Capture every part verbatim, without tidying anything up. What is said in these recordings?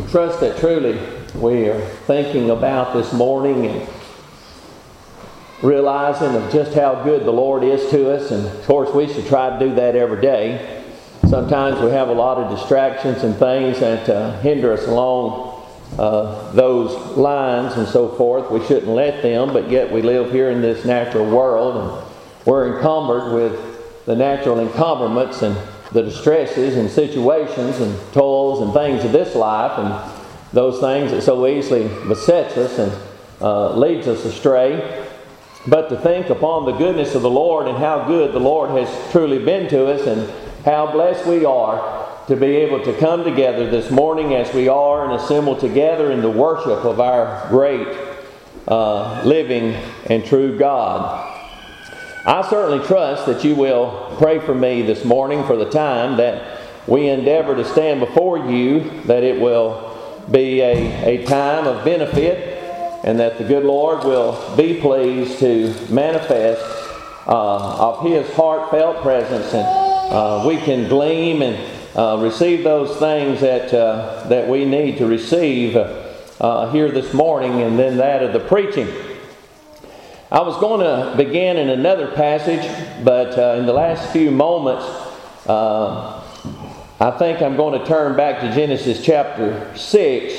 trust that truly we are thinking about this morning and realizing of just how good the Lord is to us. And of course we should try to do that every day. Sometimes we have a lot of distractions and things that uh, hinder us along uh, those lines and so forth. We shouldn't let them, but yet we live here in this natural world and we're encumbered with the natural encumberments and the distresses and situations and toils and things of this life, and those things that so easily besets us and uh, leads us astray. But to think upon the goodness of the Lord and how good the Lord has truly been to us, and how blessed we are to be able to come together this morning as we are and assemble together in the worship of our great uh, living and true God. I certainly trust that you will pray for me this morning for the time that we endeavor to stand before you, that it will be a, a time of benefit, and that the good Lord will be pleased to manifest uh, of His heartfelt presence, and uh, we can glean and uh, receive those things that uh, that we need to receive uh, here this morning, and then that of the preaching. I was going to begin in another passage, but uh, in the last few moments, uh, I think I'm going to turn back to Genesis chapter six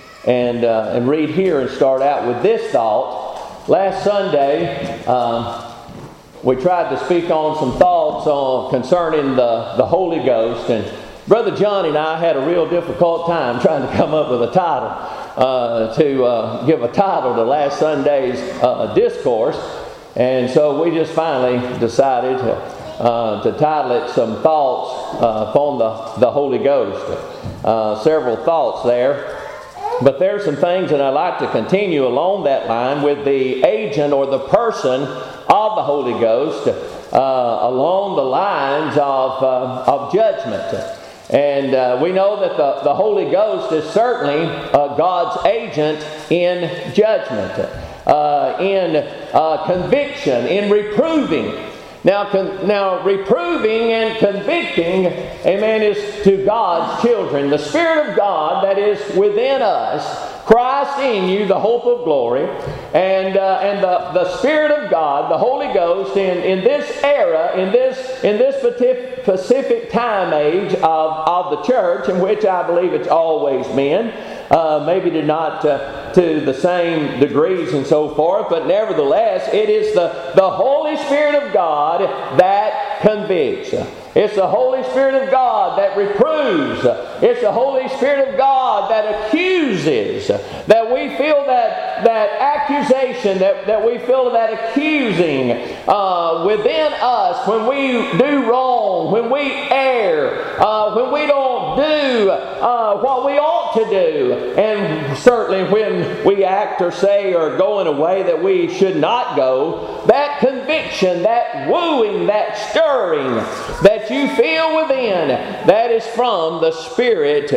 and uh, and read here and start out with this thought. Last Sunday, uh, we tried to speak on some thoughts on concerning the, the Holy Ghost, and Brother John and I had a real difficult time trying to come up with a title. Uh, to uh, give a title to last Sunday's uh, discourse, and so we just finally decided to, uh, to title it Some Thoughts uh, upon the, the Holy Ghost. Uh, several thoughts there, but there's some things that I'd like to continue along that line with the agent or the person of the Holy Ghost uh, along the lines of, uh, of judgment. And uh, we know that the, the Holy Ghost is certainly uh, God's agent in judgment, uh, in uh, conviction, in reproving. Now, con- now, reproving and convicting, amen, is to God's children. The Spirit of God that is within us, Christ in you, the hope of glory, and uh, and the, the Spirit of God, the Holy Ghost, in, in this era, in this in this specific time age of, of the church, in which I believe it's always been, uh, maybe to not uh, to the same degrees and so forth, but nevertheless, it is the, the Holy Spirit of God that convicts. It's the Holy Spirit of God that reproves. It's the Holy Spirit of God that accuses. That we feel that, that accusation, that, that we feel that accusing uh, within us when we do wrong, when we err, uh, when we don't do uh, what we ought to do, and certainly when we act or say or go in a way that we should not go. That conviction, that wooing, that stirring that you feel within, that is from the Spirit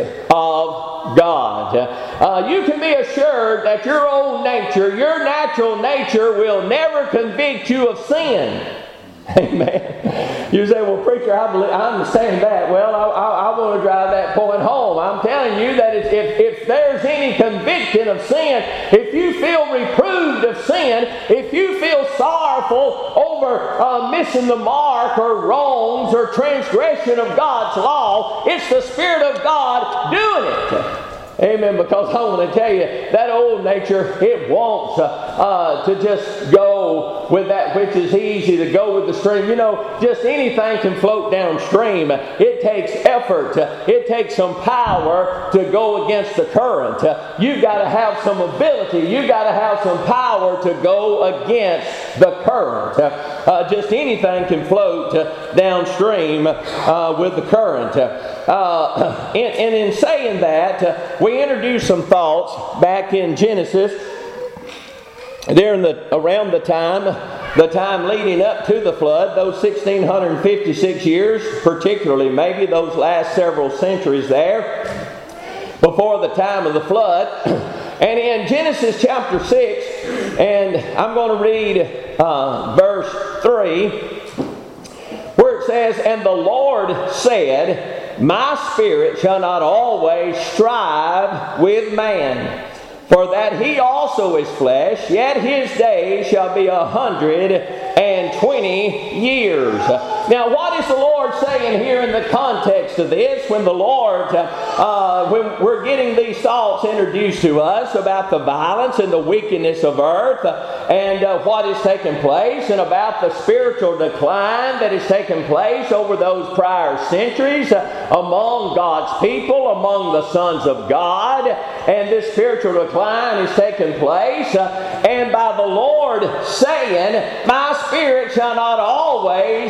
of God. Uh, you can be assured that your old nature, your natural nature, will never convict you of sin. Amen. You say, well, preacher, I, believe, I understand that. Well, I, I, I want to drive that point home. I'm telling you that if, if there's any conviction of sin, if you feel reproved of sin, if you feel sorrowful over uh, missing the mark or wrongs or transgression of God's law, it's the Spirit of God doing it. Amen, because I want to tell you, that old nature, it wants uh, uh, to just go with that which is easy, to go with the stream. You know, just anything can float downstream. It takes effort. It takes some power to go against the current. You've got to have some ability. You've got to have some power to go against the current. Uh, just anything can float uh, downstream uh, with the current. Uh, and, and in saying that, uh, we introduced some thoughts back in Genesis during the around the time the time leading up to the flood, those one thousand six hundred fifty-six years, particularly maybe those last several centuries there before the time of the flood. And in Genesis chapter six, and I'm going to read uh, verse three, where it says, "And the Lord said, My spirit shall not always strive with man. For that he also is flesh, yet his days shall be a hundred and twenty years. Now, what is the Lord saying here in the context of this? When the Lord, uh, when we're getting these thoughts introduced to us about the violence and the wickedness of earth, and uh, what is taking place, and about the spiritual decline that is taking place over those prior centuries uh, among God's people, among the sons of God, and this spiritual decline is taking place, uh, and by the Lord saying, my spirit shall not always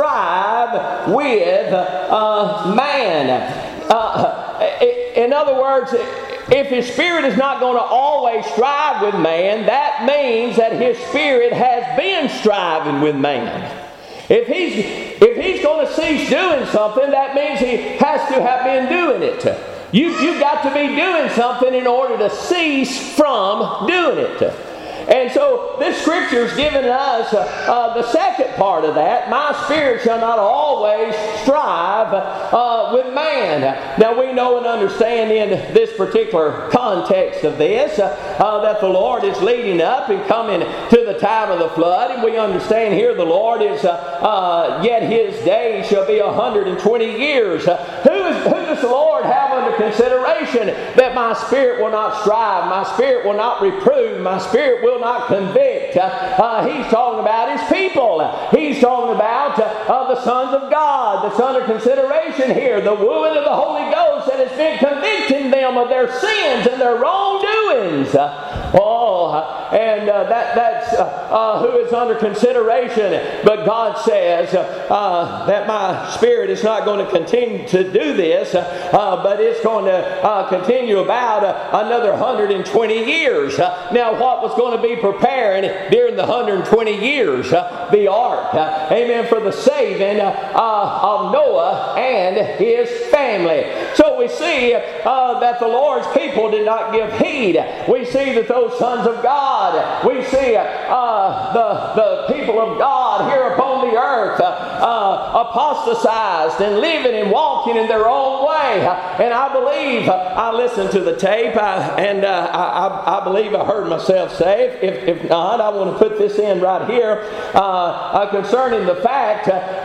strive with uh, man. Uh, in other words, if his spirit is not going to always strive with man, that means that his spirit has been striving with man. If he's, if he's going to cease doing something, that means he has to have been doing it. You, you've got to be doing something in order to cease from doing it. And so this scripture is giving us uh, uh, the second part of that. My spirit shall not always strive uh, with man. Now we know and understand in this particular context of this uh, uh, that the Lord is leading up and coming to the time of the flood. And we understand here the Lord is, uh, uh, yet his days shall be a hundred and twenty years. Uh, who, is, who does the Lord have under consideration that my spirit will not strive, my spirit will not reprove, my spirit will not convict? Uh, uh, he's talking about his people. He's talking about uh, uh, the sons of God that's under consideration here. The wooing of the Holy Ghost that has been convicting them of their sins and their wrongdoings. Uh, oh, uh, and uh, that, that's uh, uh, who is under consideration. But God says uh, that my spirit is not going to continue to do this, uh, but it's going to uh, continue about uh, another one hundred twenty years. Uh, now, what was going to be preparing during the one hundred twenty years? Uh, the ark. Uh, amen. For the saving uh, of Noah and his family. So we see uh, that the Lord's people did not give heed. We see that those sons of God, we see uh, the, the people of God here upon the earth uh, uh, apostatized and living and walking in their own way. And I believe, uh, I listened to the tape I, and uh, I, I believe I heard myself say, if, if not, I want to put this in right here uh, uh, concerning the fact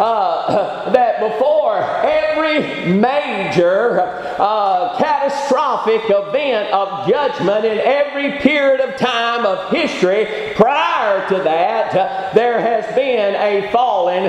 uh, that before every major uh, catastrophic event of judgment in every period of time of history prior to that, uh, there has been a falling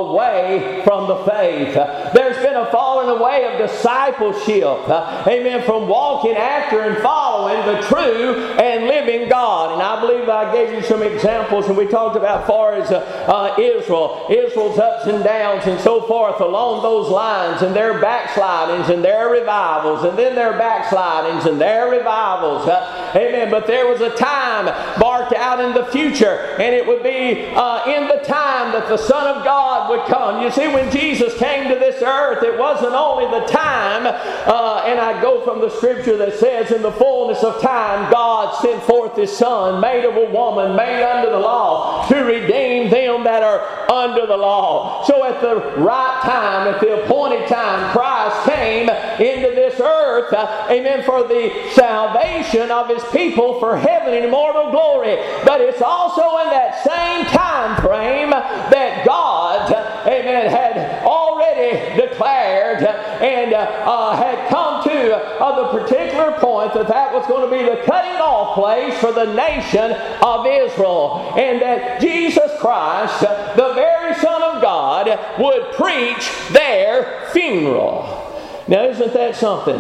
away from the faith. Uh, there's been a falling away of discipleship. Uh, amen. From walking after and following the true and living God. And I believe I gave you some examples, and we talked about far as uh, uh, Israel, Israel's ups and downs and so forth along those lines, and their backslidings and their revivals, and then their backslidings and their revivals. Uh, amen. But there was a time marked out in the future, and it would be uh, in the time that the Son of God would come. You see, when Jesus came to this earth, it wasn't only the time, uh, and I go from the scripture that says, in the fullness of time, God sent forth His Son, made of a woman, made under the law, to redeem them that are under the law. So at the right time, at the appointed time, Christ came into this earth, uh, amen, for the salvation of His people, for heaven and immortal glory. But it's also in that same time frame that God, uh, amen, had already declared uh, and uh, uh, had come to uh, the particular point that that was going to be the cutting off place for the nation of Israel, and that Jesus Christ, uh, the very Son of God, would preach their funeral. Now, isn't that something?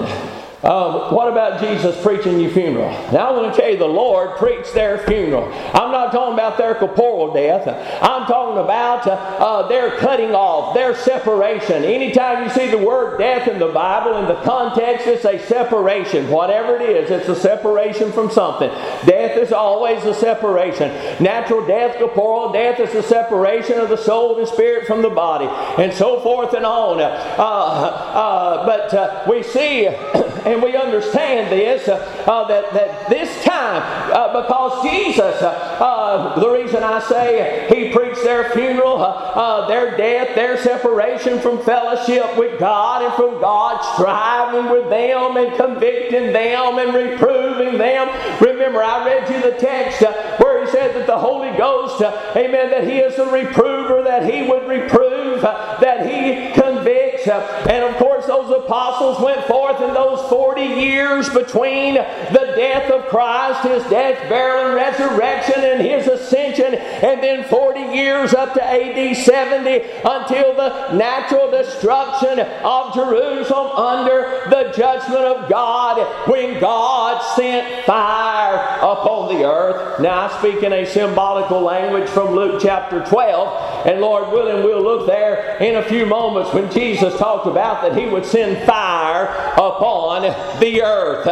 Uh, what about Jesus preaching your funeral? Now I want to tell you, the Lord preached their funeral. I'm not talking about their corporal death. I'm talking about uh, uh, their cutting off, their separation. Anytime you see the word death in the Bible, in the context, it's a separation. Whatever it is, it's a separation from something. Death is always a separation. Natural death, corporal death is the separation of the soul and spirit from the body, and so forth and on. Uh, uh, but uh, we see and we understand this, uh, uh, that, that this time, uh, because Jesus, uh, uh, the reason I say He preached their funeral, uh, uh, their death, their separation from fellowship with God and from God, striving with them and convicting them and reproving them. Remember, I read you the text uh, where He said that the Holy Ghost, uh, amen, that He is the reprover, that He would reprove, uh, that He convicts. Uh, and of course, those apostles went forth in those forty years between the death of Christ, His death, burial, and resurrection, and His ascension, and then forty years up to A D seventy until the natural destruction of Jerusalem under the judgment of God, when God sent fire upon the earth. Now I speak in a symbolical language from Luke chapter twelve, and Lord willing we'll look there in a few moments when Jesus talked about that He would send fire upon the earth.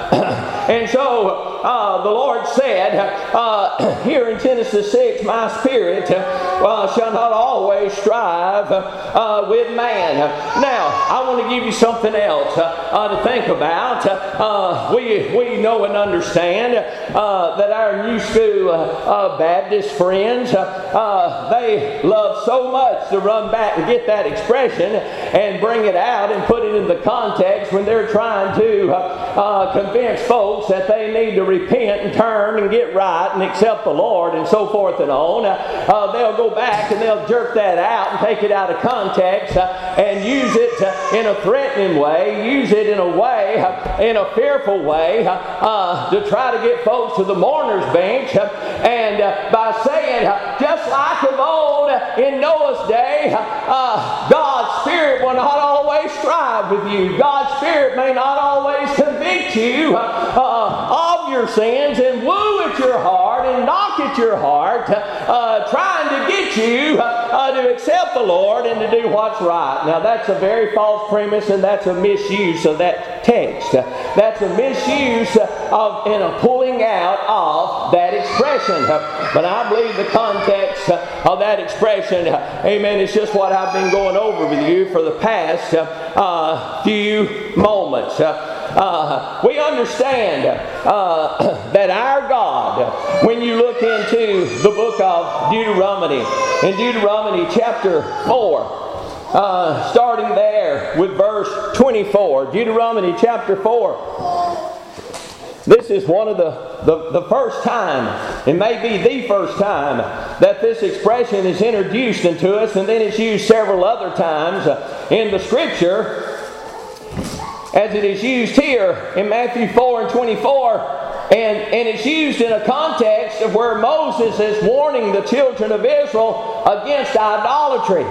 And so uh, the Lord said uh, here in Genesis six, my spirit uh, shall not always strive uh, with man. Now, I want to give you something else uh, to think about. Uh, we, we know and understand uh, that our New School uh, Baptist friends, uh, they love so much to run back and get that expression and bring it out and put it in the context when they're trying to uh, uh, convince folks that they need to repent and turn and get right and accept the Lord and so forth and on. Uh, they'll go back and they'll jerk that out and take it out of context uh, and use it uh, in a threatening way, use it in a way, uh, in a fearful way, uh, uh, to try to get folks to the mourner's bench, uh, and uh, by saying, uh, just like of old uh, in Noah's day, uh, God's Spirit will not always strive with you. God's Spirit may not always convict you uh, uh, of your sins and woo at your heart and knock at your heart, uh, trying to get you uh, uh, to accept the Lord and to do what's right. Now that's a very false premise, and that's a misuse of that text. That's a misuse of and a pulling out of that expression. But I believe the context of that expression, amen, is just what I've been going over with you for the past uh, few moments. Uh, we understand uh, that our God, when you look into the book of Deuteronomy, in Deuteronomy chapter four, uh, starting there with verse twenty-four, Deuteronomy chapter four, this is one of the, the, the first time, it may be the first time, that this expression is introduced into us, and then it's used several other times in the Scripture, as it is used here in Matthew four and twenty-four, and, and it's used in a context of where Moses is warning the children of Israel against idolatry.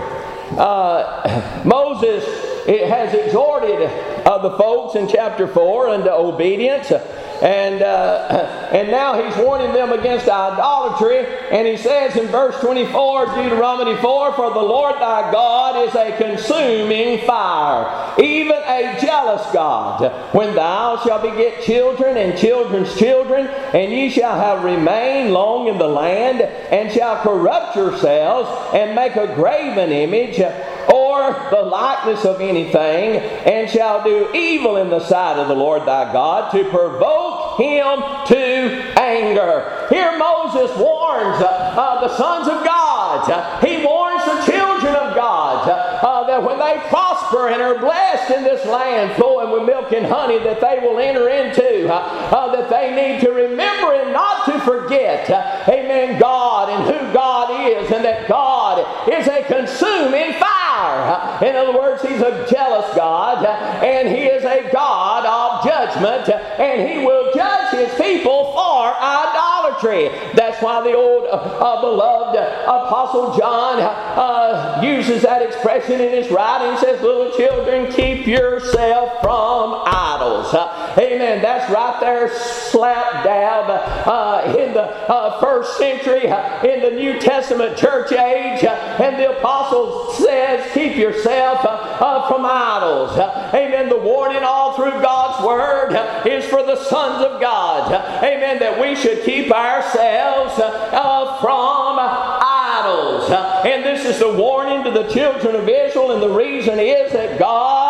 Uh, Moses it has exhorted uh, the folks in chapter four unto obedience, and uh, and now he's warning them against idolatry, and he says in verse twenty-four, Deuteronomy four, for the Lord thy God is a consuming fire, even a jealous God. When thou shalt beget children and children's children, and ye shall have remained long in the land, and shall corrupt yourselves, and make a graven image, or the likeness of anything, and shall do evil in the sight of the Lord thy God, to provoke him to anger. Here Moses warns uh, uh, the sons of God. Uh, he warns the children of God uh, uh, that when they prosper and are blessed in this land flowing with milk and honey that they will enter into, uh, uh, that they need to remember and not to forget, uh, amen, God and who God is, and that God is a consuming fire. In other words, He's a jealous God, and He is a God of judgment, and He will judge His people for idolatry. That's why the old uh, uh, beloved Apostle John uh, uses that expression in his writing. He says, little children, keep yourself from idols. Uh, amen. That's right there, slap dab uh, in the uh, first century, uh, in the New Testament church age, uh, and the Apostle says, keep yourself uh, uh, from idols. Uh, amen. The warning all through God's Word uh, is for the sons of God. Uh, amen. That we should keep ourselves uh, uh, from idols. Uh, and this is the warning to the children of Israel, and the reason is that God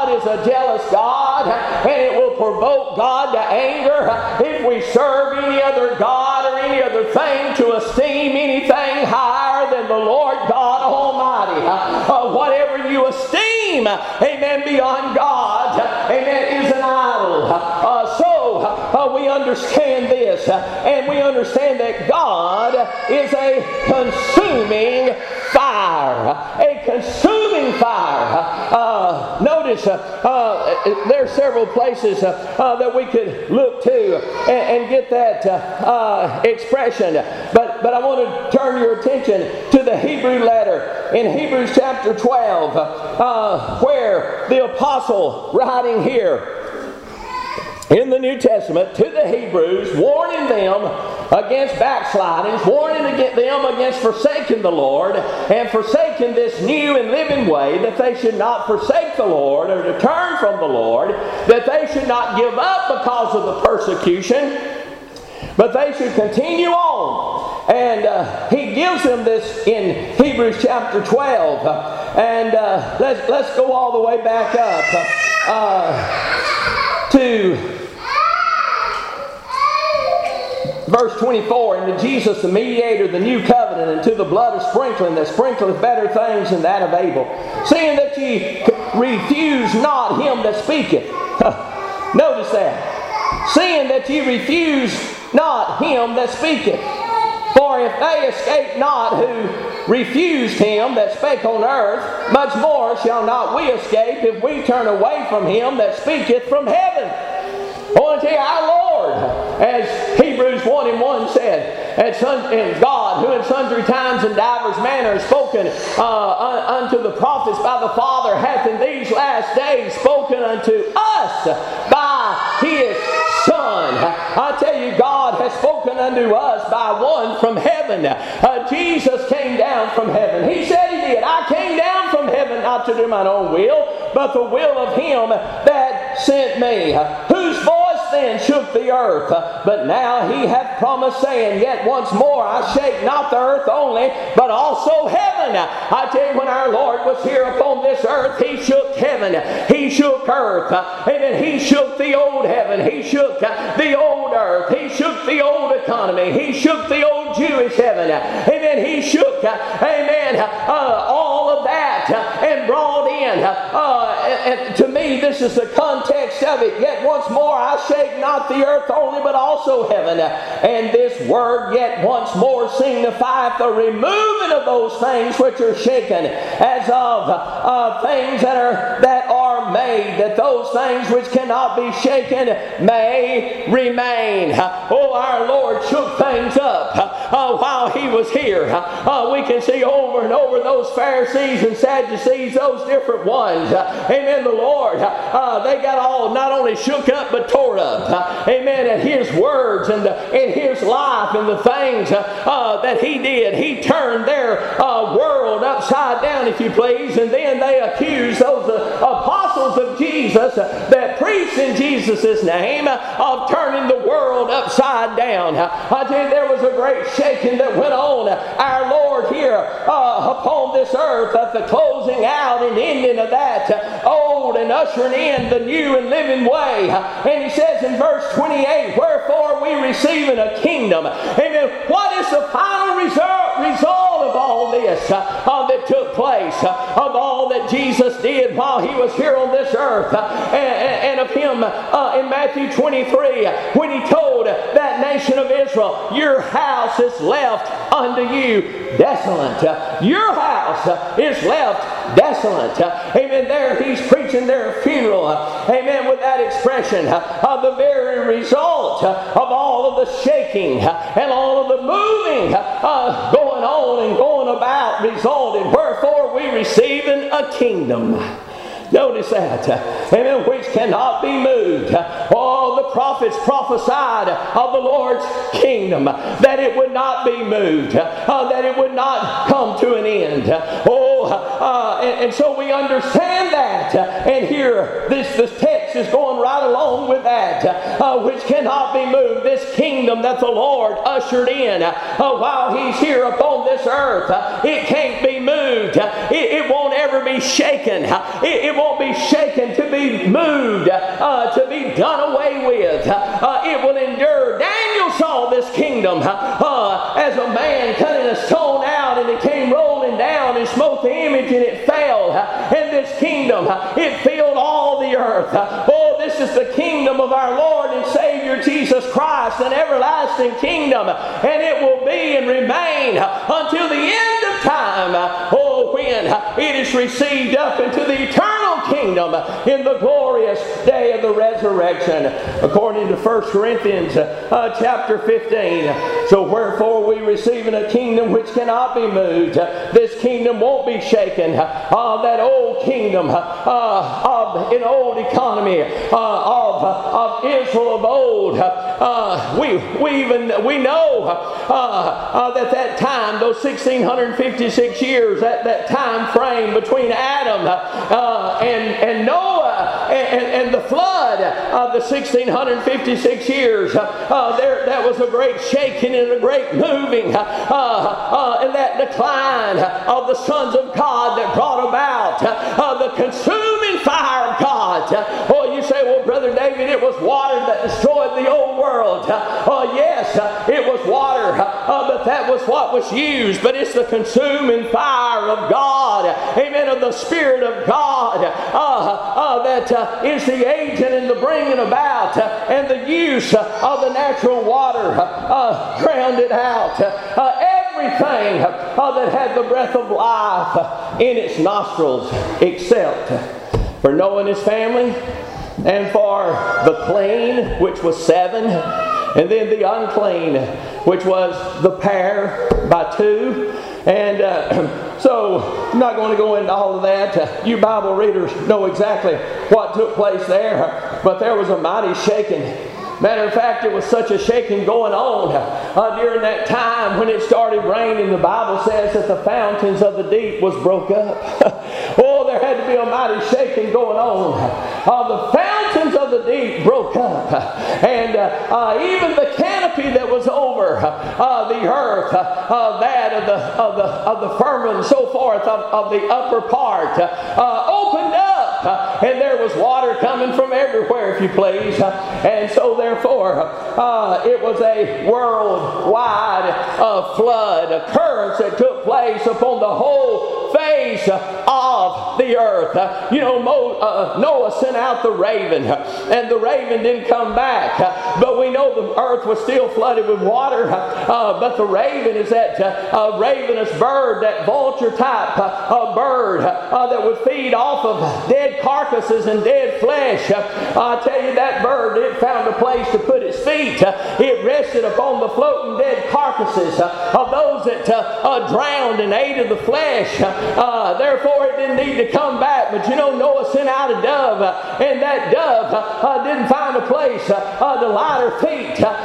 God is a jealous God, and it will provoke God to anger if we serve any other God or any other thing to esteem anything higher than the Lord God Almighty. Uh, whatever you esteem, amen, beyond God, amen, is an idol. Uh, so uh, we understand this, and we understand that God is a consuming fire. A consuming fire. Uh, notice uh, uh, there are several places uh, uh, that we could look to and, and get that uh, uh, expression. But, but I want to turn your attention to the Hebrew letter in Hebrews chapter twelve, uh, where the apostle writing here in the New Testament to the Hebrews, warning them against backslidings, warning them against forsaking the Lord and forsaking this new and living way, that they should not forsake the Lord or to turn from the Lord, that they should not give up because of the persecution, but they should continue on. And uh, he gives them this in Hebrews chapter twelve. And uh, let's, let's go all the way back up uh, to verse twenty-four. And to Jesus, the mediator of the new covenant, and to the blood of sprinkling that sprinkleth better things than that of Abel, seeing that ye refuse not him that speaketh. Notice that. Seeing that ye refuse not him that speaketh. For if they escape not who refused him that spake on earth, much more shall not we escape if we turn away from him that speaketh from heaven. I want to tell you, our Lord, as Hebrews one and one said, and, son, and God, who in sundry times and divers manners spoken uh, unto the prophets by the Father, hath in these last days spoken unto us by His Son. I tell you, God has spoken unto us by one from heaven. Uh, Jesus came down from heaven. He said He did. I came down from heaven not to do mine own will, but the will of Him that sent me. Whose voice then shook the earth? But now He hath promised, saying, Yet once more I shake not the earth only, but also heaven. I tell you, when our Lord was here upon this earth, He shook heaven. He shook earth. Amen. He shook the old heaven. He shook the old earth. He shook the old economy. He shook the old Jewish heaven. Amen. He shook, amen, uh, all of that and brought in, uh, and to me, this is the context of it. Yet once more I shake not the earth only, but also heaven. And this word, yet once more, signifieth the removing of those things which are shaken, as of uh, things that are that are made, that those things which cannot be shaken may remain. Oh, our Lord shook things up uh, while He was here. Uh, we can see over and over those Pharisees and Sadducees, those different ones. Uh, amen. The Lord, uh, they got all not only shook up but tore up. Uh, amen. At His words and, the, and His life and the things uh, uh, that He did. He turned their uh, world upside down, if you please, and then they accused those uh, apostles of Jesus uh, that preached in Jesus' name uh, of turning the world upside down. Uh, I tell you, there was a great shaking that went on. Uh, our Lord here uh, upon this earth at the closing out and ending of that uh, old and ushering in the new and living way. Uh, and He says in verse twenty-eight, Wherefore we receiving a kingdom. Amen. What is the final result, result of all this uh, uh, that took place, uh, of all that Jesus did while He was here on this earth, uh, and, and of Him uh, in Matthew twenty-three, when He told that nation of Israel, Your house is left unto you desolate. Uh, your house uh, is left desolate. Uh, amen. There He's preaching their funeral. Uh, amen. With that expression uh, of the very result uh, of all of the shaking uh, and all of the moving uh, going on and going about resulted. Wherefore we receiving a kingdom. Notice that. Amen. Which cannot be moved. All the prophets prophesied of the Lord's kingdom, that it would not be moved, uh, that it would not come to an end. Oh, uh, and, and so we understand that. And here, this, this text is going right along with that, uh, which cannot be moved. This kingdom that the Lord ushered in uh, while He's here upon this earth, uh, it can't be moved. Uh, it, it won't ever be shaken. Uh, it, it won't be shaken to be moved, uh, to be done away with. Uh, it will endure. Daniel saw this kingdom uh, as a man cutting a stone out, and it came rolling down and smote the image, and it fell. And this kingdom, it filled all the earth. Oh, this is the kingdom of our Lord and Savior Jesus Christ, an everlasting kingdom, and it will be and remain until the end of time. Oh, when it is received up into the eternal kingdom in the glorious day of the resurrection, according to First Corinthians uh, chapter fifteen. So wherefore we receiving a kingdom which cannot be moved. This kingdom won't be shaken. Uh, that old kingdom uh, of an old economy uh, of, of Israel of old. Uh, we we even we know uh, uh, that that time, those sixteen fifty-six years, that, that time frame between Adam uh, and, and Noah and, and the flood of the sixteen fifty-six years, uh, there that was a great shaking and a great moving uh, uh, and that decline of the sons of God that brought about uh, the consuming fire of God. Oh, you say, well, Brother David, it was water that destroyed the old world. Oh, yes, it was water, uh, but that was what was used. But it's the consuming fire of God, amen, of the Spirit of God uh, uh, that uh, is the agent in the bringing about uh, and the use uh, of the natural water uh, drowned it out. Uh, everything uh, that had the breath of life uh, in its nostrils, except for Noah and his family, and for the clean, which was seven, and then the unclean, which was the pair by two. And uh, so I'm not going to go into all of that. Uh, you Bible readers know exactly what took place there, but there was a mighty shaking. Matter of fact, it was such a shaking going on uh, during that time when it started raining. The Bible says that the fountains of the deep was broke up. Oh, there had to be a mighty shaking going on. Uh, the fountains of the deep broke up, and uh, uh, even the canopy that was over uh, the earth, uh, that of the of the of the firmament and so forth of, of the upper part, uh, opened up, uh, and there was water coming from everywhere, if you please, uh, and so therefore uh, it was a worldwide uh, flood occurrence that took place upon the whole face of the earth. Uh, you know, Mo, uh, Noah sent out the raven, and the raven didn't come back, uh, but we know the earth was still flooded with water. Uh, but the raven is that uh, ravenous bird, that vulture type uh, bird uh, that would feed off of dead carcasses and dead flesh. Uh, I tell you, that bird, it found a place to put its feet. Uh, it rested upon the floating dead carcasses uh, of those that uh, uh, drowned and ate of the flesh. Uh, therefore, it didn't need to come back. But you know, Noah sent out a dove, uh, and that dove uh, didn't find a place uh, uh, to lie her feet. Uh,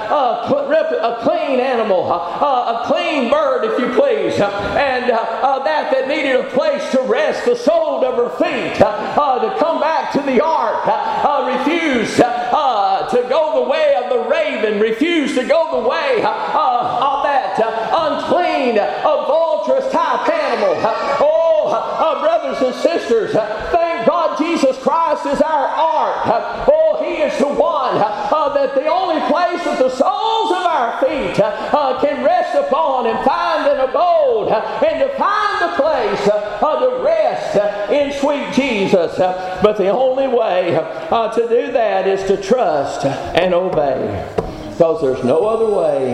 uh, a clean animal, uh, a clean bird, if you please, uh, and uh, uh, that that needed a place to rest the sole of her feet, uh, uh, to come back to the ark, uh, uh, refused uh, to go the way of the raven, refused to go the way uh, uh, of that uh, unclean, uh, vulturous type animal. Uh, oh, uh, brothers and sisters, uh, thank God Jesus Christ is our ark. Uh, oh, He is the one uh, that the only place that the soles of our feet uh, uh, can rest upon and find an abode uh, and to find a place uh, uh, to rest uh, in sweet Jesus. Uh, but the only way uh, to do that is to trust and obey, because there's no other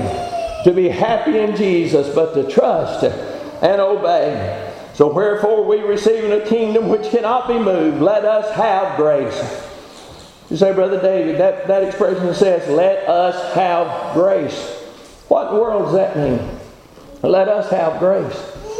way to be happy in Jesus but to trust and obey. So wherefore we receiving a kingdom which cannot be moved, let us have grace. You say, Brother David, that, that expression says, let us have grace. What in the world does that mean? Let us have grace.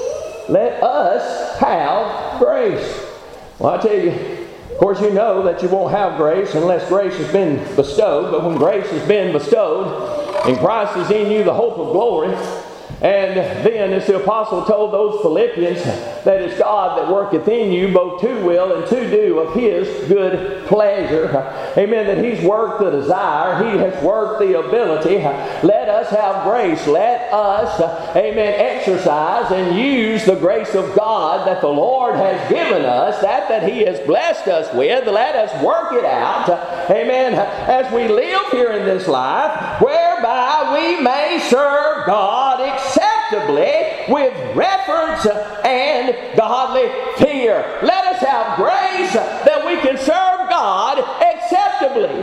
Let us have grace. Well, I tell you, of course you know that you won't have grace unless grace has been bestowed. But when grace has been bestowed and Christ is in you, the hope of glory, And then, as the apostle told those Philippians, that it's God that worketh in you both to will and to do of His good pleasure. Amen. That He's worked the desire. He has worked the ability. Let us have grace. Let us, amen, exercise and use the grace of God that the Lord has given us, that that He has blessed us with. Let us work it out. Amen. As we live here in this life, whereby we may serve God acceptably with reverence and godly fear. Let us have grace that we can serve God acceptably.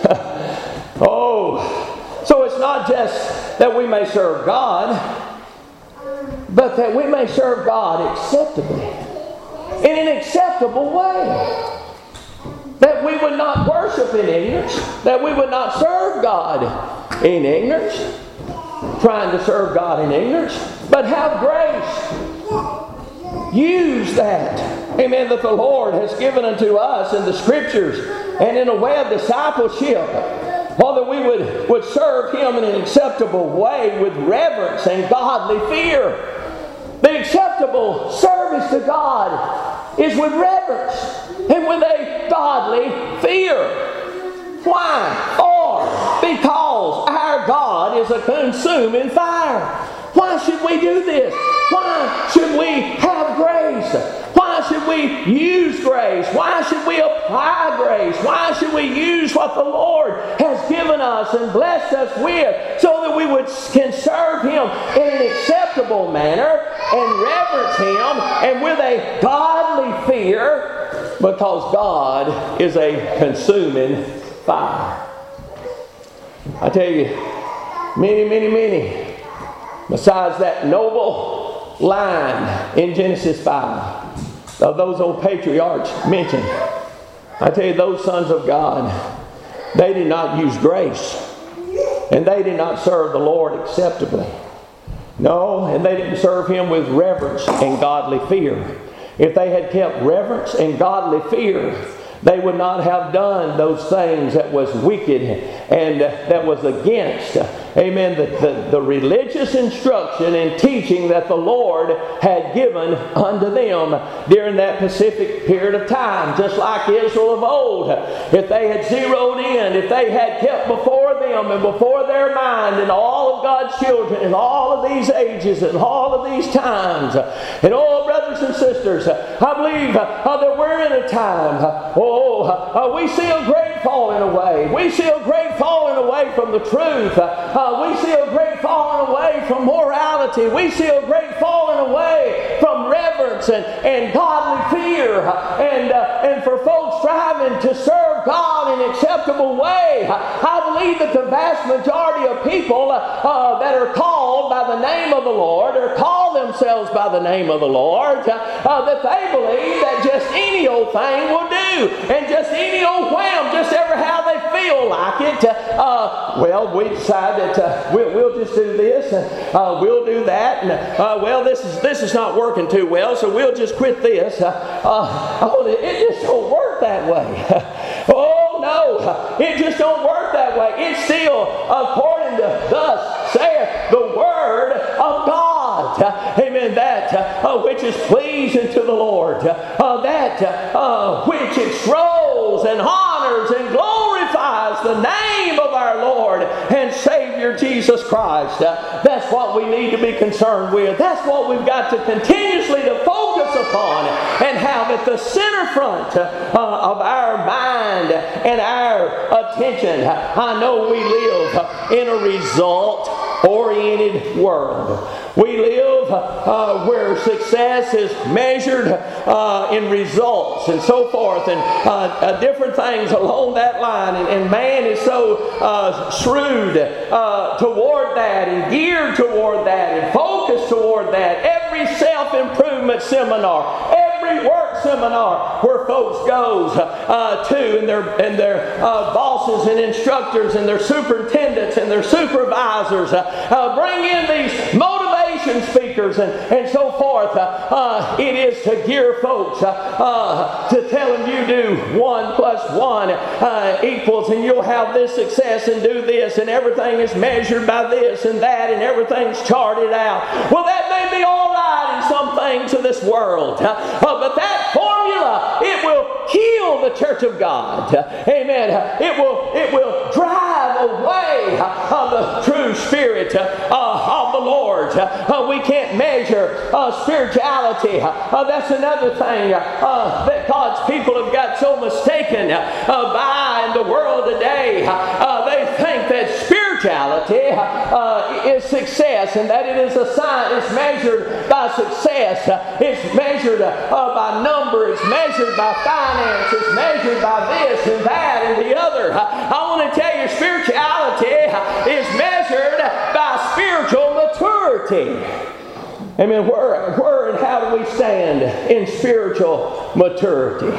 Oh, so it's not just that we may serve God, but that we may serve God acceptably, in an acceptable way. That we would not worship in ignorance, that we would not serve God in ignorance, trying to serve God in ignorance, but have grace. Use that, amen, that the Lord has given unto us in the Scriptures and in a way of discipleship. Oh, that we would, would serve Him in an acceptable way with reverence and godly fear. The acceptable service to God is with reverence and with a godly fear. Why? For because our God is a consuming fire. Why should we do this? Why should we have grace? Why should we use grace? Why should we apply grace? Why should we use what the Lord has given us and blessed us with, so that we would can serve Him in an acceptable manner and reverence Him and with a godly fear, because God is a consuming fire. I tell you, many, many, many, besides that noble line in Genesis five of those old patriarchs mentioned, I tell you, those sons of God, they did not use grace, and they did not serve the Lord acceptably. No, and they didn't serve Him with reverence and godly fear. If they had kept reverence and godly fear, they would not have done those things that was wicked and uh, that was against, uh, amen, the, the, the religious instruction and teaching that the Lord had given unto them during that specific period of time. Just like Israel of old, if they had zeroed in, if they had kept before them and before their mind and all of God's children in all of these ages and all of these times, and oh, brothers and sisters, I believe uh, that we're in a time, uh, oh, uh, we see a great falling away. We see a great falling away from the truth. Uh, we see a great falling away from morality. We see a great falling away from reverence and, and godly fear. And, uh, and for folks striving to serve God in an acceptable way, I believe that the vast majority of people uh, uh, that are called by the name of the Lord, or call themselves by the name of the Lord, uh, uh, that they believe that just any old thing will do, and just any old wham, just ever how they feel like it. Uh, well, we decide that uh, we'll, we'll just do this, and uh, we'll do that, and uh, well, this is this is not working too well, so we'll just quit this. Uh, uh, oh, it just don't work that way. Oh no, it just don't work that way. It's still according to thus saith the Word of God. Amen. That uh, which is pleasing to the Lord, uh, that uh, which extols and honors and glorifies the name of our Lord and Savior Jesus Christ. Uh, that's what we need to be concerned with. That's what we've got to continuously to focus upon and have at the center front uh, of our mind and our attention. I know we live in a result-oriented world. We live uh, where success is measured uh, in results and so forth, and uh, uh, different things along that line. And, and man is so uh, shrewd uh, toward that, and geared toward that, and focused toward that. Every self-improvement seminar, every work seminar where folks goes uh, to, and their and their uh, bosses and instructors and their superintendents and their supervisors uh, uh, bring in these motivations motivation speakers and, and so forth. Uh, uh, it is to gear folks uh, uh, to tell them you do one plus one uh, equals, and you'll have this success and do this, and everything is measured by this and that, and everything's charted out. Well, that may be all right in some things of this world, uh, uh, but that formula, it will kill the church of God. Uh, amen. Uh, it will it will drive away uh, the true spirit uh, uh, of the Lord. Uh, we can't measure uh, spirituality. Uh, that's another thing uh, that God's people have got so mistaken uh, by in the world today. Uh, they think that spirituality uh, is success, and that it is a sign. It's measured by success. Uh, it's measured uh, by number. It's measured by finance. It's measured by this and that and the other. Uh, I want to tell you, spirituality is measured by spiritual maturity. Amen. Where, where and how do we stand in spiritual maturity?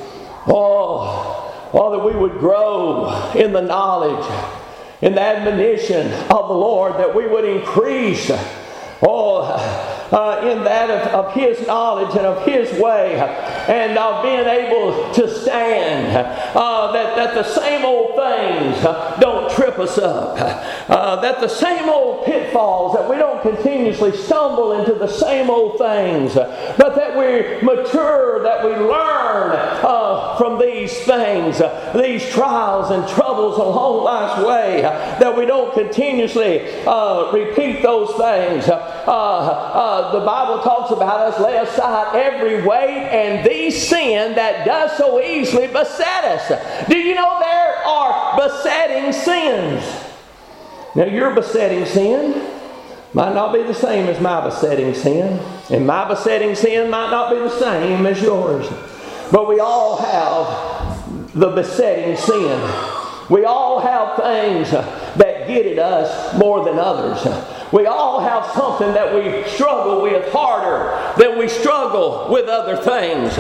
Oh, oh, that we would grow in the knowledge, in the admonition of the Lord, that we would increase, oh, uh, in that of, of His knowledge and of His way, and of being able to stand, uh, that, that the same old things don't trip us up, uh, that the same old pitfalls, that we don't continuously stumble into the same old things, but that we mature, that we learn uh, from these things, uh, these trials and troubles along life's way, uh, that we don't continuously uh, repeat those things. Uh, uh, the Bible talks about us, lay aside every weight and the sin that does so easily beset us. Do you know there are besetting sins? Now, your besetting sin might not be the same as my besetting sin, and my besetting sin might not be the same as yours. But we all have the besetting sin. We all have things that get at us more than others. We all have something that we struggle with harder than we struggle with other things.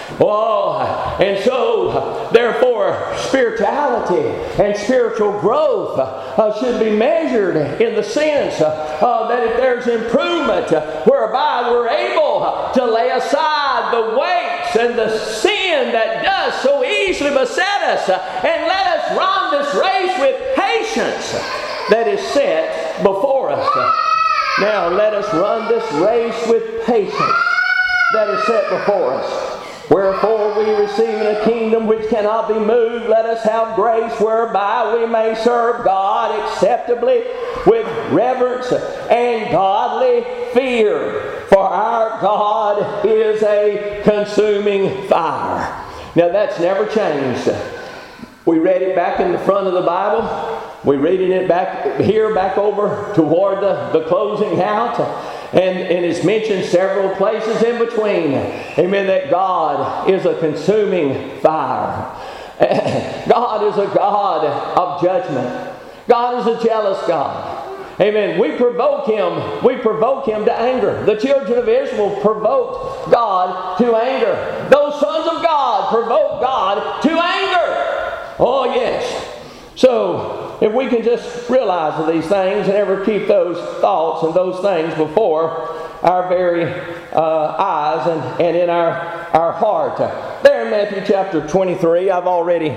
Oh, and so, therefore, spirituality and spiritual growth uh, should be measured in the sense uh, that if there's improvement uh, whereby we're able to lay aside the weights and the sin that does so easily beset us uh, and let us run this race with patience that is set before us. Now let us run this race with patience that is set before us. Wherefore we receive a kingdom which cannot be moved. Let us have grace whereby we may serve God acceptably with reverence and godly fear. For our God is a consuming fire. Now that's never changed. We read it back in the front of the Bible. We're reading it back here, back over toward the, the closing out. And, and it's mentioned several places in between. Amen. That God is a consuming fire. God is a God of judgment. God is a jealous God. Amen. We provoke Him. We provoke Him to anger. The children of Israel provoked God to anger. Those sons of God provoked God to anger. Oh yes. So, if we can just realize these things and ever keep those thoughts and those things before our very uh, eyes and, and in our, our heart. There in Matthew chapter twenty-three, I've already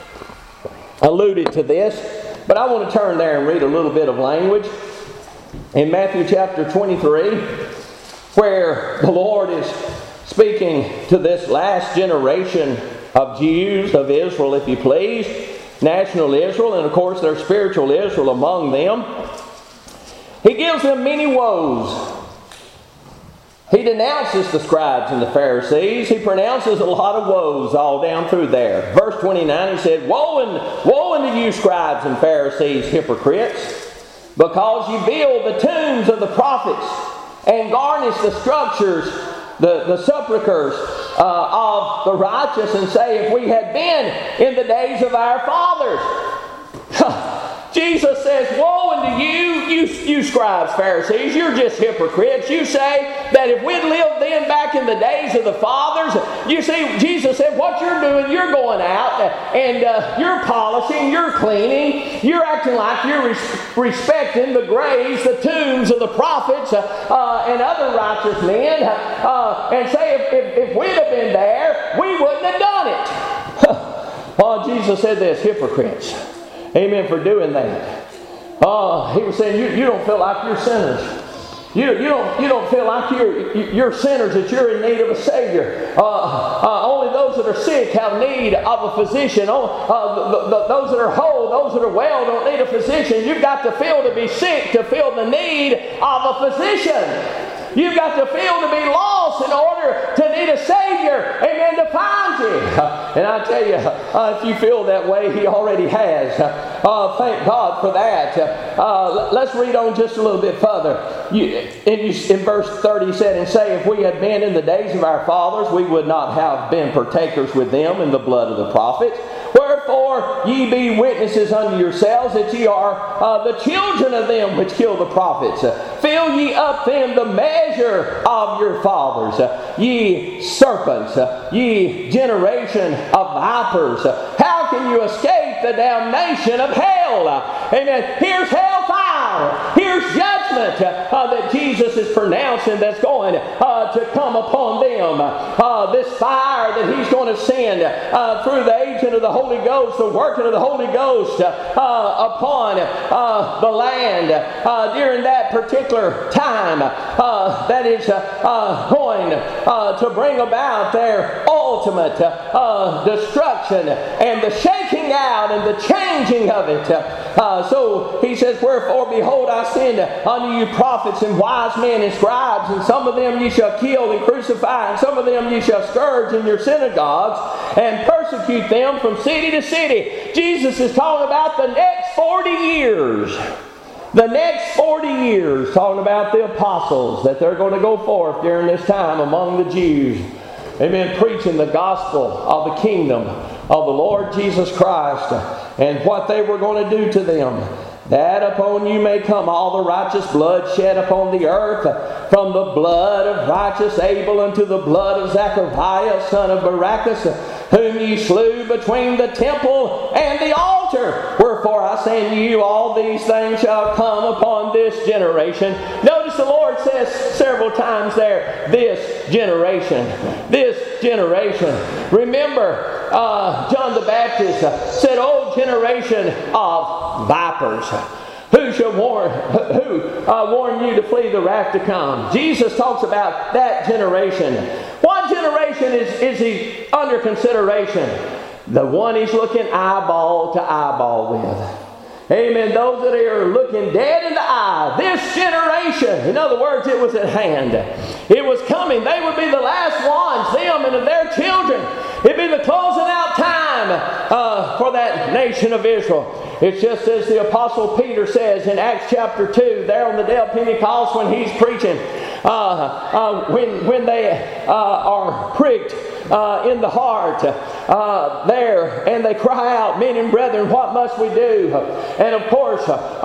alluded to this, but I want to turn there and read a little bit of language. In Matthew chapter twenty-three, where the Lord is speaking to this last generation of Jews, of Israel, if you please, national Israel, and of course there's spiritual Israel among them. He gives them many woes. He denounces the scribes and the Pharisees. He pronounces a lot of woes all down through there. Verse twenty-nine, he said, Woe, and, woe unto you, scribes and Pharisees, hypocrites, because you build the tombs of the prophets and garnish the structures, the, the sepulchres uh, of the righteous, and say, if we had been in the days of our fathers. Jesus says, woe unto you, you, you scribes, Pharisees, you're just hypocrites. You say that if we'd lived then back in the days of the fathers, you see, Jesus said, what you're doing, you're going out and uh, you're polishing, you're cleaning, you're acting like you're res- respecting the graves, the tombs of the prophets uh, uh, and other righteous men, uh, and say if, if, if we'd have been there, we wouldn't have done it. Well, Jesus said this, hypocrites. Amen, for doing that. Uh, he was saying, you, you don't feel like you're sinners. You, you don't you don't feel like you're you're sinners, that you're in need of a Savior. Uh, uh, only those that are sick have need of a physician. Oh, uh, the, the, those that are whole, those that are well, don't need a physician. You've got to feel to be sick to feel the need of a physician. You've got to feel to be lost in order to need a Savior, amen, to find you. And I tell you, uh, if you feel that way, He already has. Uh, thank God for that. Uh, let's read on just a little bit further. You, in, in verse thirty, he said, and say, if we had been in the days of our fathers, we would not have been partakers with them in the blood of the prophets. Wherefore ye be witnesses unto yourselves that ye are uh, the children of them which kill the prophets. Uh, fill ye up then the measure of your fathers, uh, ye serpents, uh, ye generation of vipers. Uh, how can you escape the damnation of hell? Uh, amen. Here's hellfire. Here's judgment uh, that Jesus is pronouncing that's going uh, to come upon them. Uh, this fire that He's going to send uh, through the agent of the Holy Ghost, the working of the Holy Ghost uh, upon uh, the land uh, during that particular time uh, that is uh, uh, going uh, to bring about their ultimate uh, destruction and the shaking out and the changing of it. Uh, so he says, wherefore, behold, I send unto you prophets and wise men and scribes, and some of them ye shall kill and crucify, and some of them ye shall scourge in your synagogues, and persecute them from city to city. Jesus is talking about the next forty years. The next forty years, talking about the apostles, that they're going to go forth during this time among the Jews. Amen. Preaching the gospel of the kingdom of the Lord Jesus Christ, and what they were going to do to them. That upon you may come all the righteous blood shed upon the earth, from the blood of righteous Abel unto the blood of Zachariah, son of Barachas, whom ye slew between the temple and the altar. Wherefore I say unto you, all these things shall come upon this generation. Notice the Lord says several times there, this generation. This generation. Remember, uh, John the Baptist said, O generation of vipers, who shall warn, who uh, warn you to flee the wrath to come? Jesus talks about that generation. What generation is, is He under consideration? The one He's looking eyeball to eyeball with. Amen. Those that are looking dead in the eye. This generation. In other words, it was at hand. It was coming. They would be the last ones, them and their children. It'd be the closing out time uh, for that nation of Israel. It's just as the Apostle Peter says in Acts chapter two, there on the day of Pentecost when he's preaching, uh, uh, when, when they uh, are pricked uh, in the heart uh, there, and they cry out, men and brethren, what must we do? And of course,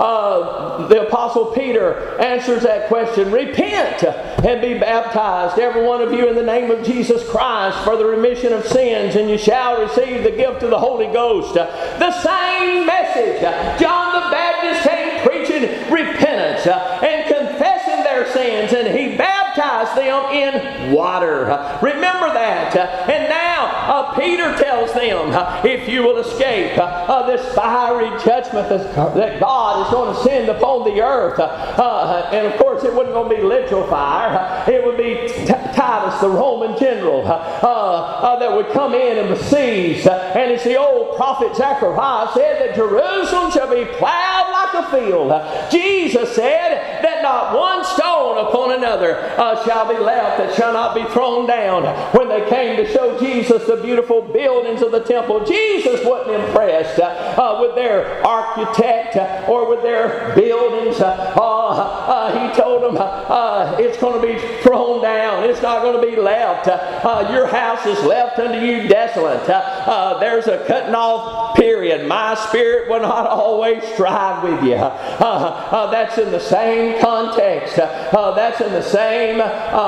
uh, the Apostle Peter answers that question, repent and be baptized, every one of you, in the name of Jesus Christ for the remission of sins, and you shall receive the gift of the Holy Ghost. The same message. John the Baptist came preaching repentance and confessing their sins, and he baptized them in water. Remember that. And now uh, Peter tells them, uh, if you will escape uh, this fiery judgment that God is going to send upon the earth, uh, and of course it wasn't going to be literal fire, it would be T- Titus, the Roman general, uh, uh, that would come in and besiege. And it's the old prophet Zechariah said that Jerusalem shall be plowed like a field. Jesus said that not one stone upon another uh, shall be left that shall not be thrown down. When they came to show Jesus the beautiful buildings of the temple, Jesus wasn't impressed uh, with their architect uh, or with their buildings. Uh, uh, he told them uh, it's going to be thrown down. It's not going to be left. out. Uh, your house is left unto you desolate. Uh, uh, there's a cutting off period. My spirit will not always strive with you. Uh, uh, that's in the same context. Uh, that's in the same uh,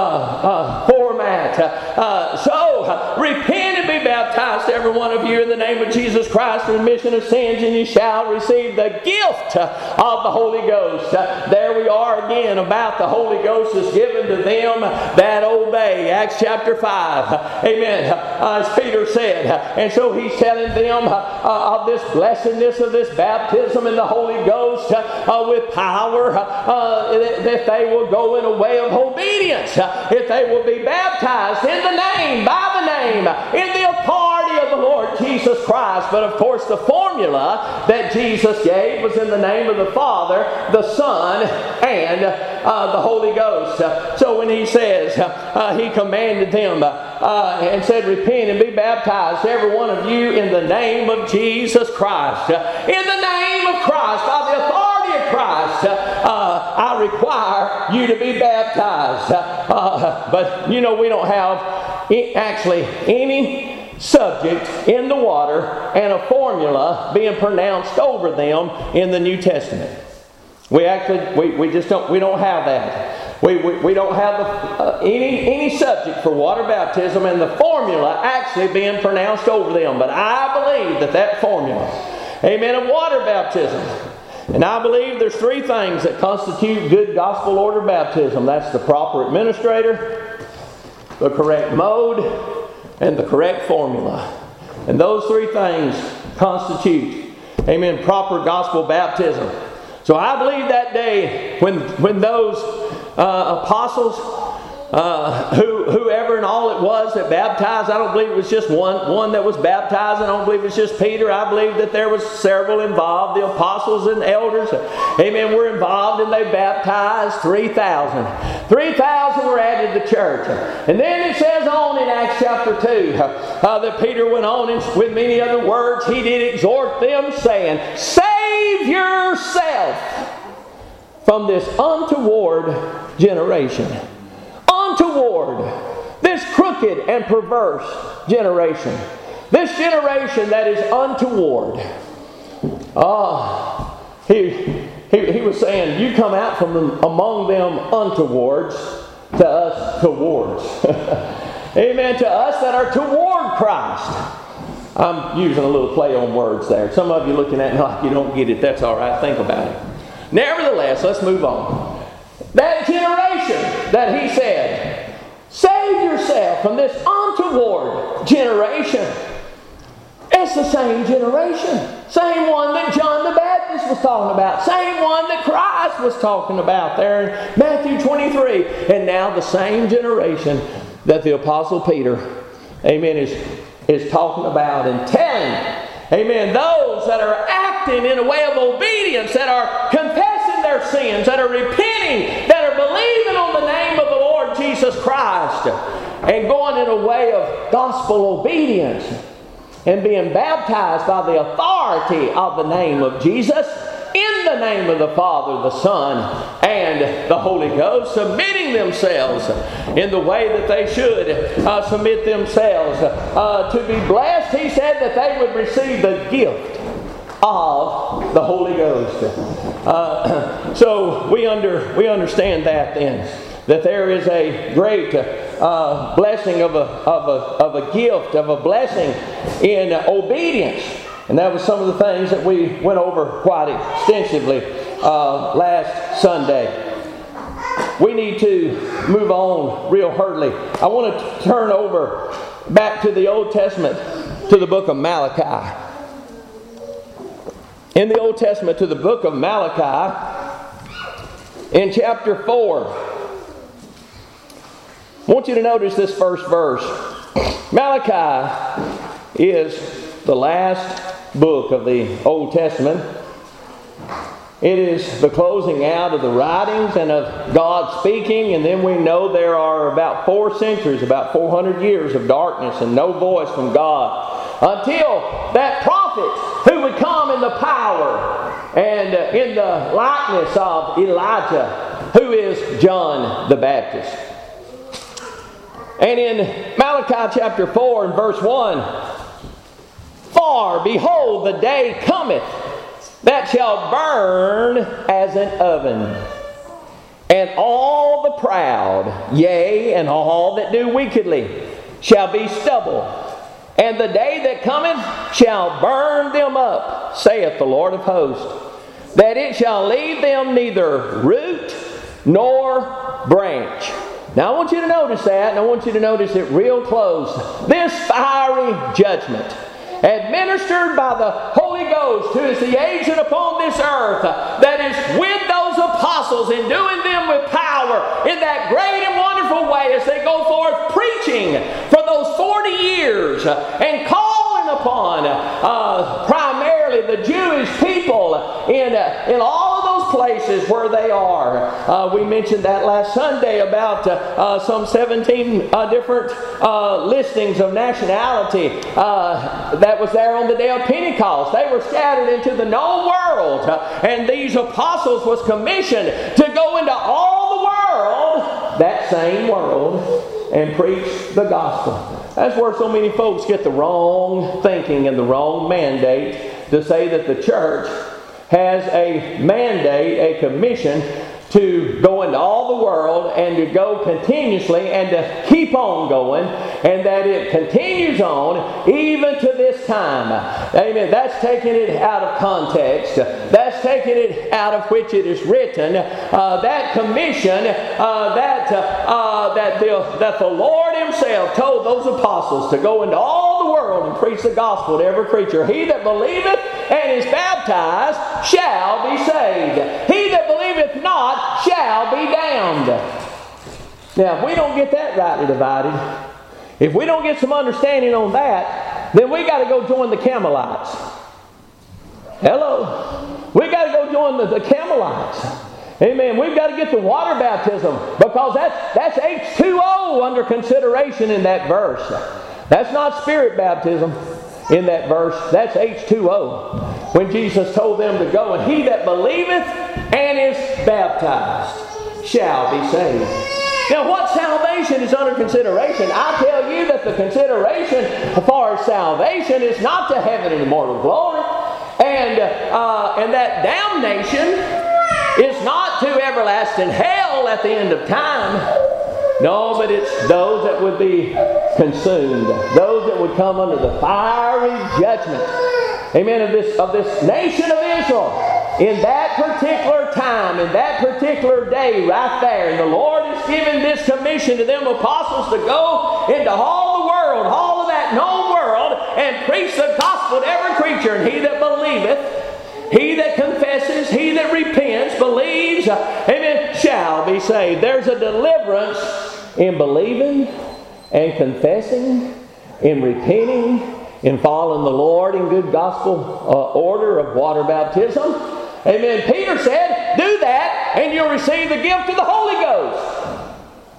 uh, format. Uh, so, uh, repent and be baptized, every one of you, in the name of Jesus Christ, for the remission of sins, and you shall receive the gift of the Holy Ghost. Uh, there we are again about the Holy Ghost is given to them that obey. Acts chapter five. Amen. Uh, as Peter said. And so he's telling them uh, uh, of this blessedness of this baptism in the Holy Ghost uh, with power, uh, that they will go in a way of obedience. Uh, if they will be baptized in the name, by the name, in the authority of the Lord Jesus Christ. But of course the formula that Jesus gave was in the name of the Father, the Son, and uh, the Holy Ghost. Uh, so when he says, uh, he commanded them uh, and said, repent and be baptized, every one of you, in the name of Jesus Christ. Uh, in the name of Christ, by the authority of Christ, uh, I require you to be baptized. Uh, but you know, we don't have actually any subject in the water and a formula being pronounced over them in the New Testament. We actually, we, we just don't, we don't have that. We, we, we don't have the, uh, any, any subject for water baptism and the formula actually being pronounced over them. But I believe that that formula, amen, of water baptism, and I believe there's three things that constitute good gospel order baptism. That's the proper administrator, the correct mode, and the correct formula. And those three things constitute, amen, proper gospel baptism. So I believe that day when when those uh, apostles, uh, who whoever and all it was that baptized, I don't believe it was just one one that was baptized. I don't believe it's just Peter. I believe that there was several involved. The apostles and elders, amen, were involved, and they baptized three thousand. three thousand were added to the church. And then it says on in Acts chapter two uh, that Peter went on and with many other words he did exhort them, saying, save yourself from this untoward generation. Untoward. This crooked and perverse generation. This generation that is untoward. Ah, he, he, he was saying, you come out from among them untowards, to us towards. Amen. To us that are toward Christ. I'm using a little play on words there. Some of you looking at me like you don't get it. That's all right. Think about it. Nevertheless, let's move on. That generation that he said, save yourself from this untoward generation. It's the same generation. Same one that John the Baptist was talking about. Same one that Christ was talking about there in Matthew twenty-three. And now the same generation that the Apostle Peter, amen, is, is talking about and telling, amen, those that are acting in a way of obedience, that are confessing their sins, that are repenting, that are believing on the name of the Lord Jesus Christ, and going in a way of gospel obedience, and being baptized by the authority of the name of Jesus, in the name of the Father, the Son, and the Holy Ghost, submitting themselves in the way that they should uh, submit themselves. Uh, to be blessed, he said that they would receive the gift of the Holy Ghost. Uh, so we under we understand that then, that there is a great uh, blessing of a, of, a, of a gift, of a blessing in obedience. And that was some of the things that we went over quite extensively uh, last Sunday. We need to move on real hurriedly. I want to turn over back to the Old Testament, to the book of Malachi. In the Old Testament, to the book of Malachi, in chapter four. I want you to notice this first verse. Malachi is the last book of the Old Testament. It is the closing out of the writings and of God speaking, and then we know there are about four centuries, about four hundred years of darkness and no voice from God, until that prophet who would come in the power and in the likeness of Elijah, who is John the Baptist. And in Malachi chapter four and verse one, for behold, the day cometh that shall burn as an oven, and all the proud, yea, and all that do wickedly, shall be stubble. And the day that cometh shall burn them up, saith the Lord of hosts, that it shall leave them neither root nor branch. Now I want you to notice that, and I want you to notice it real close. This fiery judgment, administered by the Holy Ghost, who is the agent upon this earth, that is with those apostles, and doing them with power in that great and wonderful way as they go forth preaching for those forty years and calling upon uh, primarily the Jewish people in, uh, in all of those places where they are. Uh, we mentioned that last Sunday about uh, uh, some seventeen uh, different uh, listings of nationality uh, that was there on the day of Pentecost. They were scattered into the known world, uh, and these apostles was commissioned to go into all the world, that same world, and preach the gospel. That's where so many folks get the wrong thinking and the wrong mandate to say that the church has a mandate, a commission to go into all the world and to go continuously and to keep on going, and that it continues on even to this time. Amen. That's taking it out of context. That's taking it out of which it is written. Uh, that commission uh, that uh, that the that the Lord Himself told those apostles to go into all the world and preach the gospel to every creature. He that believeth and is baptized shall be saved. He that believeth not shall be damned. Now, if we don't get that rightly divided, if we don't get some understanding on that, then we got to go join the Campbellites. Hello. We got to go join the, the Campbellites. Amen. We've got to get the water baptism, because that's, that's H two O under consideration in that verse. That's not spirit baptism in that verse. That's H two O. When Jesus told them to go, and he that believeth and is baptized shall be saved. Now, what salvation is under consideration? I tell you that the consideration as far as salvation is not to heaven and immortal glory, and uh, and that damnation is not to everlasting hell at the end of time. No, but it's those that would be consumed, those that would come under the fiery judgment, amen, of this of this nation of Israel in that particular time, in that particular day right there. And the Lord has given this commission to them apostles to go into all the world, all of that known world, and preach the gospel to every creature. And he that believeth, he that confesses, he that repents, believes, amen, shall be saved. There's a deliverance in believing and confessing, in repenting, in following the Lord in good gospel uh, order of water baptism. Amen. Peter said, do that and you'll receive the gift of the Holy Ghost.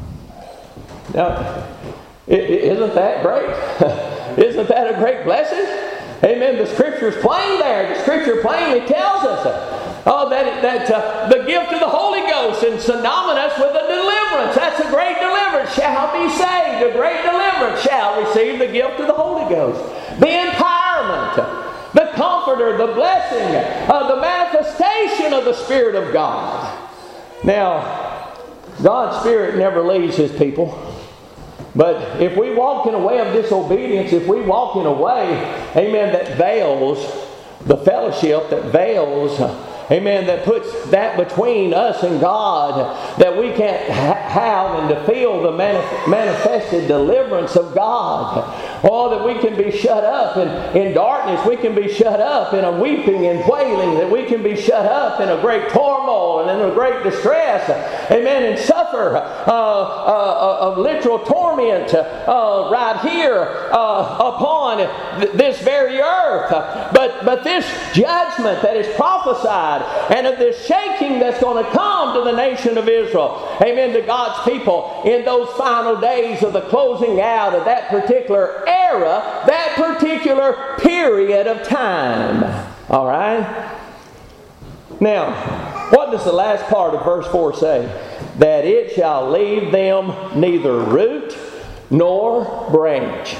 Now, isn't that great? Isn't that a great blessing? Amen. The Scripture's plain there. The Scripture plainly tells us uh, that, that uh, the gift of the Holy Ghost is synonymous with a deliverance. That's a great deliverance. Shall be saved. A great deliverance shall receive the gift of the Holy Ghost. The empowerment, the comforter, the blessing, uh, the manifestation of the Spirit of God. Now, God's Spirit never leaves His people. But if we walk in a way of disobedience, if we walk in a way, amen, that veils the fellowship, that veils, amen, that puts that between us and God, that we can't ha- have and to feel the manif- manifested deliverance of God. Or that we can be shut up in, in darkness, we can be shut up in a weeping and wailing, that we can be shut up in a great turmoil and in a great distress, amen, and suffer uh, uh, of literal torment uh, right here uh, upon th- this very earth. But, but this judgment that is prophesied, and of this shaking that's going to come to the nation of Israel, amen, to God's people in those final days of the closing out of that particular era, that particular period of time. All right? Now, what does the last part of verse four say? That it shall leave them neither root nor branch.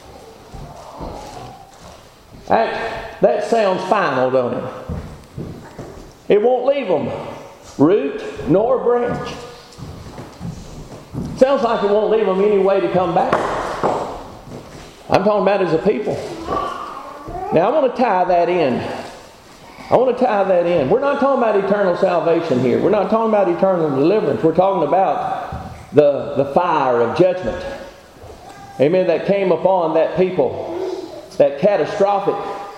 That, that sounds final, don't it? It won't leave them root nor branch. Sounds like it won't leave them any way to come back. I'm talking about as a people. Now I want to tie that in. I want to tie that in. We're not talking about eternal salvation here. We're not talking about eternal deliverance. We're talking about the, the fire of judgment. Amen. That came upon that people. That catastrophic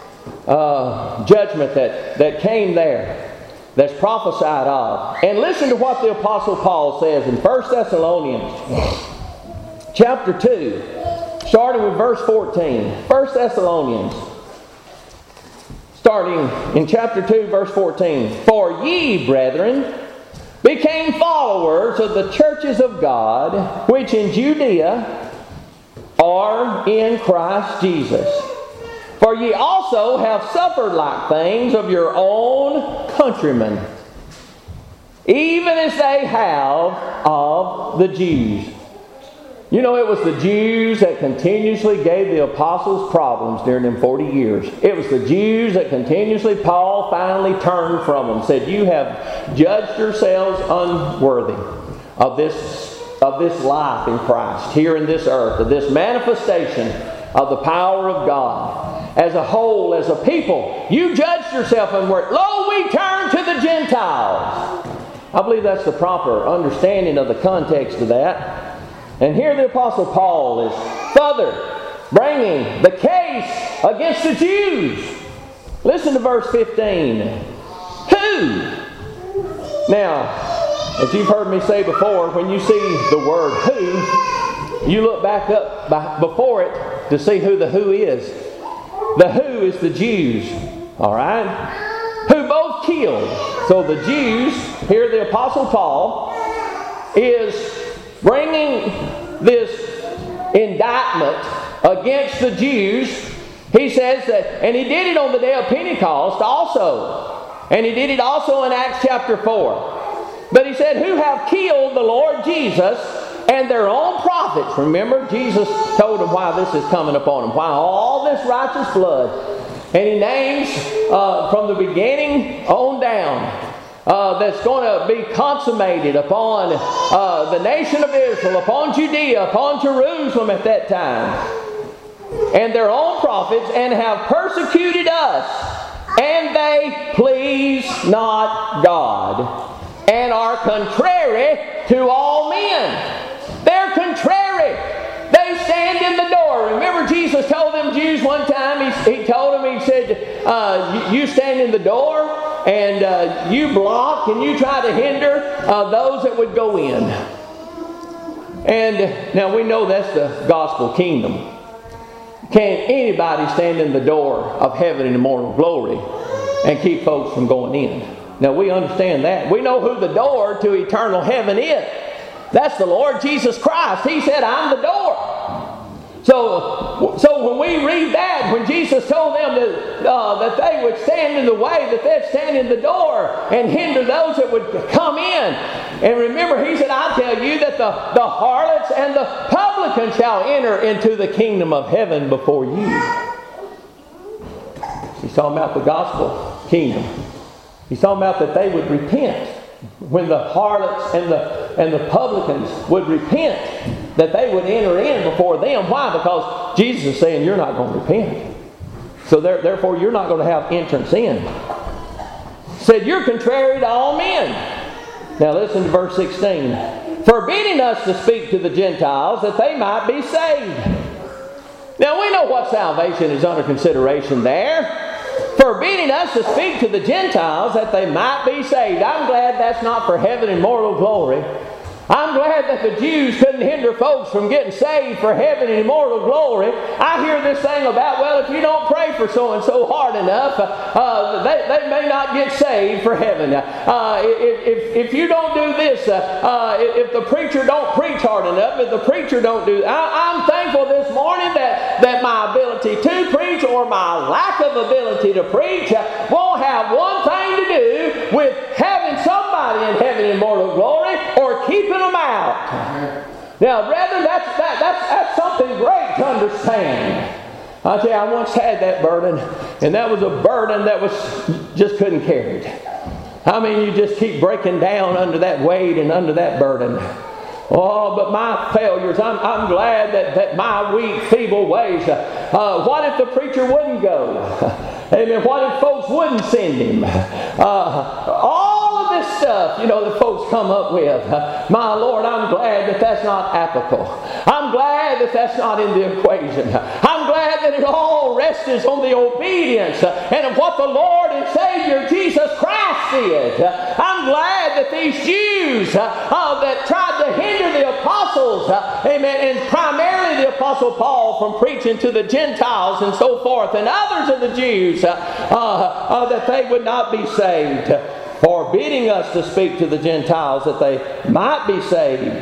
uh, judgment that, that came there. That's prophesied of. And listen to what the Apostle Paul says in First Thessalonians chapter two, starting with verse fourteen. First Thessalonians, starting in chapter two, verse fourteen. For ye, brethren, became followers of the churches of God, which in Judea are in Christ Jesus. For ye also have suffered like things of your own countrymen, even as they have of the Jews. You know, it was the Jews that continuously gave the apostles problems during them forty years. It was the Jews that continuously, Paul finally turned from them, said, you have judged yourselves unworthy of this, of this life in Christ, here in this earth, of this manifestation of the power of God. As a whole, as a people, you judged yourself unworthy. Lo, we turn to the Gentiles. I believe that's the proper understanding of the context of that. And here the Apostle Paul is further bringing the case against the Jews. Listen to verse fifteen. Who? Now, as you've heard me say before, when you see the word who, you look back up by, before it to see who the who is. The who is the Jews, all right? Who both killed. So the Jews, here the Apostle Paul, is bringing this indictment against the Jews. He says that, and he did it on the day of Pentecost also. And he did it also in Acts chapter four. But he said, who have killed the Lord Jesus and their own prophets. Remember, Jesus told them why this is coming upon them, why all this righteous blood. And he names uh, from the beginning on down uh, that's going to be consummated upon uh, the nation of Israel, upon Judea, upon Jerusalem at that time. And their own prophets, and have persecuted us, and they please not God, and are contrary to all men. They're contrary. They stand in the door. Remember, Jesus told them Jews one time, he, he told them, he said, uh, you, you stand in the door, and uh, you block, and you try to hinder uh, those that would go in. And now we know that's the gospel kingdom. Can anybody stand in the door of heaven and immortal glory and keep folks from going in? Now we understand that. We know who the door to eternal heaven is. That's the Lord Jesus Christ. He said, I'm the door. So, so when we read that, when Jesus told them that, uh, that they would stand in the way, that they'd stand in the door and hinder those that would come in. And remember, he said, I tell you that the, the harlots and the publicans shall enter into the kingdom of heaven before you. He's talking about the gospel kingdom. He's talking about that they would repent. When the harlots and the and the publicans would repent, that they would enter in before them. Why? Because Jesus is saying you're not going to repent. So there, therefore you're not going to have entrance in. Said you're contrary to all men. Now listen to verse sixteen. Forbidding us to speak to the Gentiles that they might be saved. Now we know what salvation is under consideration there. Forbidding us to speak to the Gentiles that they might be saved. I'm glad that's not for heaven and mortal glory. I'm glad that the Jews couldn't hinder folks from getting saved for heaven and immortal glory. I hear this thing about, well, if you don't pray for so-and-so hard enough, uh, they, they may not get saved for heaven. Uh, if, if, if you don't do this, uh, uh, if the preacher don't preach hard enough, if the preacher don't do I, I'm thankful this morning that, that my ability to preach or my lack of ability to preach won't have one thing to do with having somebody in heaven and immortal glory or keeping them out. Now, brethren, that's, that, that's, that's something great to understand. I tell you, I once had that burden, and that was a burden that was just couldn't carry it. I mean, you just keep breaking down under that weight and under that burden. Oh, but my failures, I'm, I'm glad that, that my weak, feeble ways, uh, what if the preacher wouldn't go? Amen. What if folks wouldn't send him? Uh, all of this stuff, you know, the folks come up with. Uh, my Lord, I'm glad that that's not applicable. I'm glad that that's not in the equation. I'm glad that it all rests on the obedience and of what the Lord and Savior Jesus Christ did. I'm glad that these Jews uh, uh, that tried to hinder the apostles, uh, amen, and primarily the Apostle Paul from preaching to the Gentiles and so forth, and others of the Jews, uh, uh, uh, that they would not be saved, forbidding us to speak to the Gentiles that they might be saved.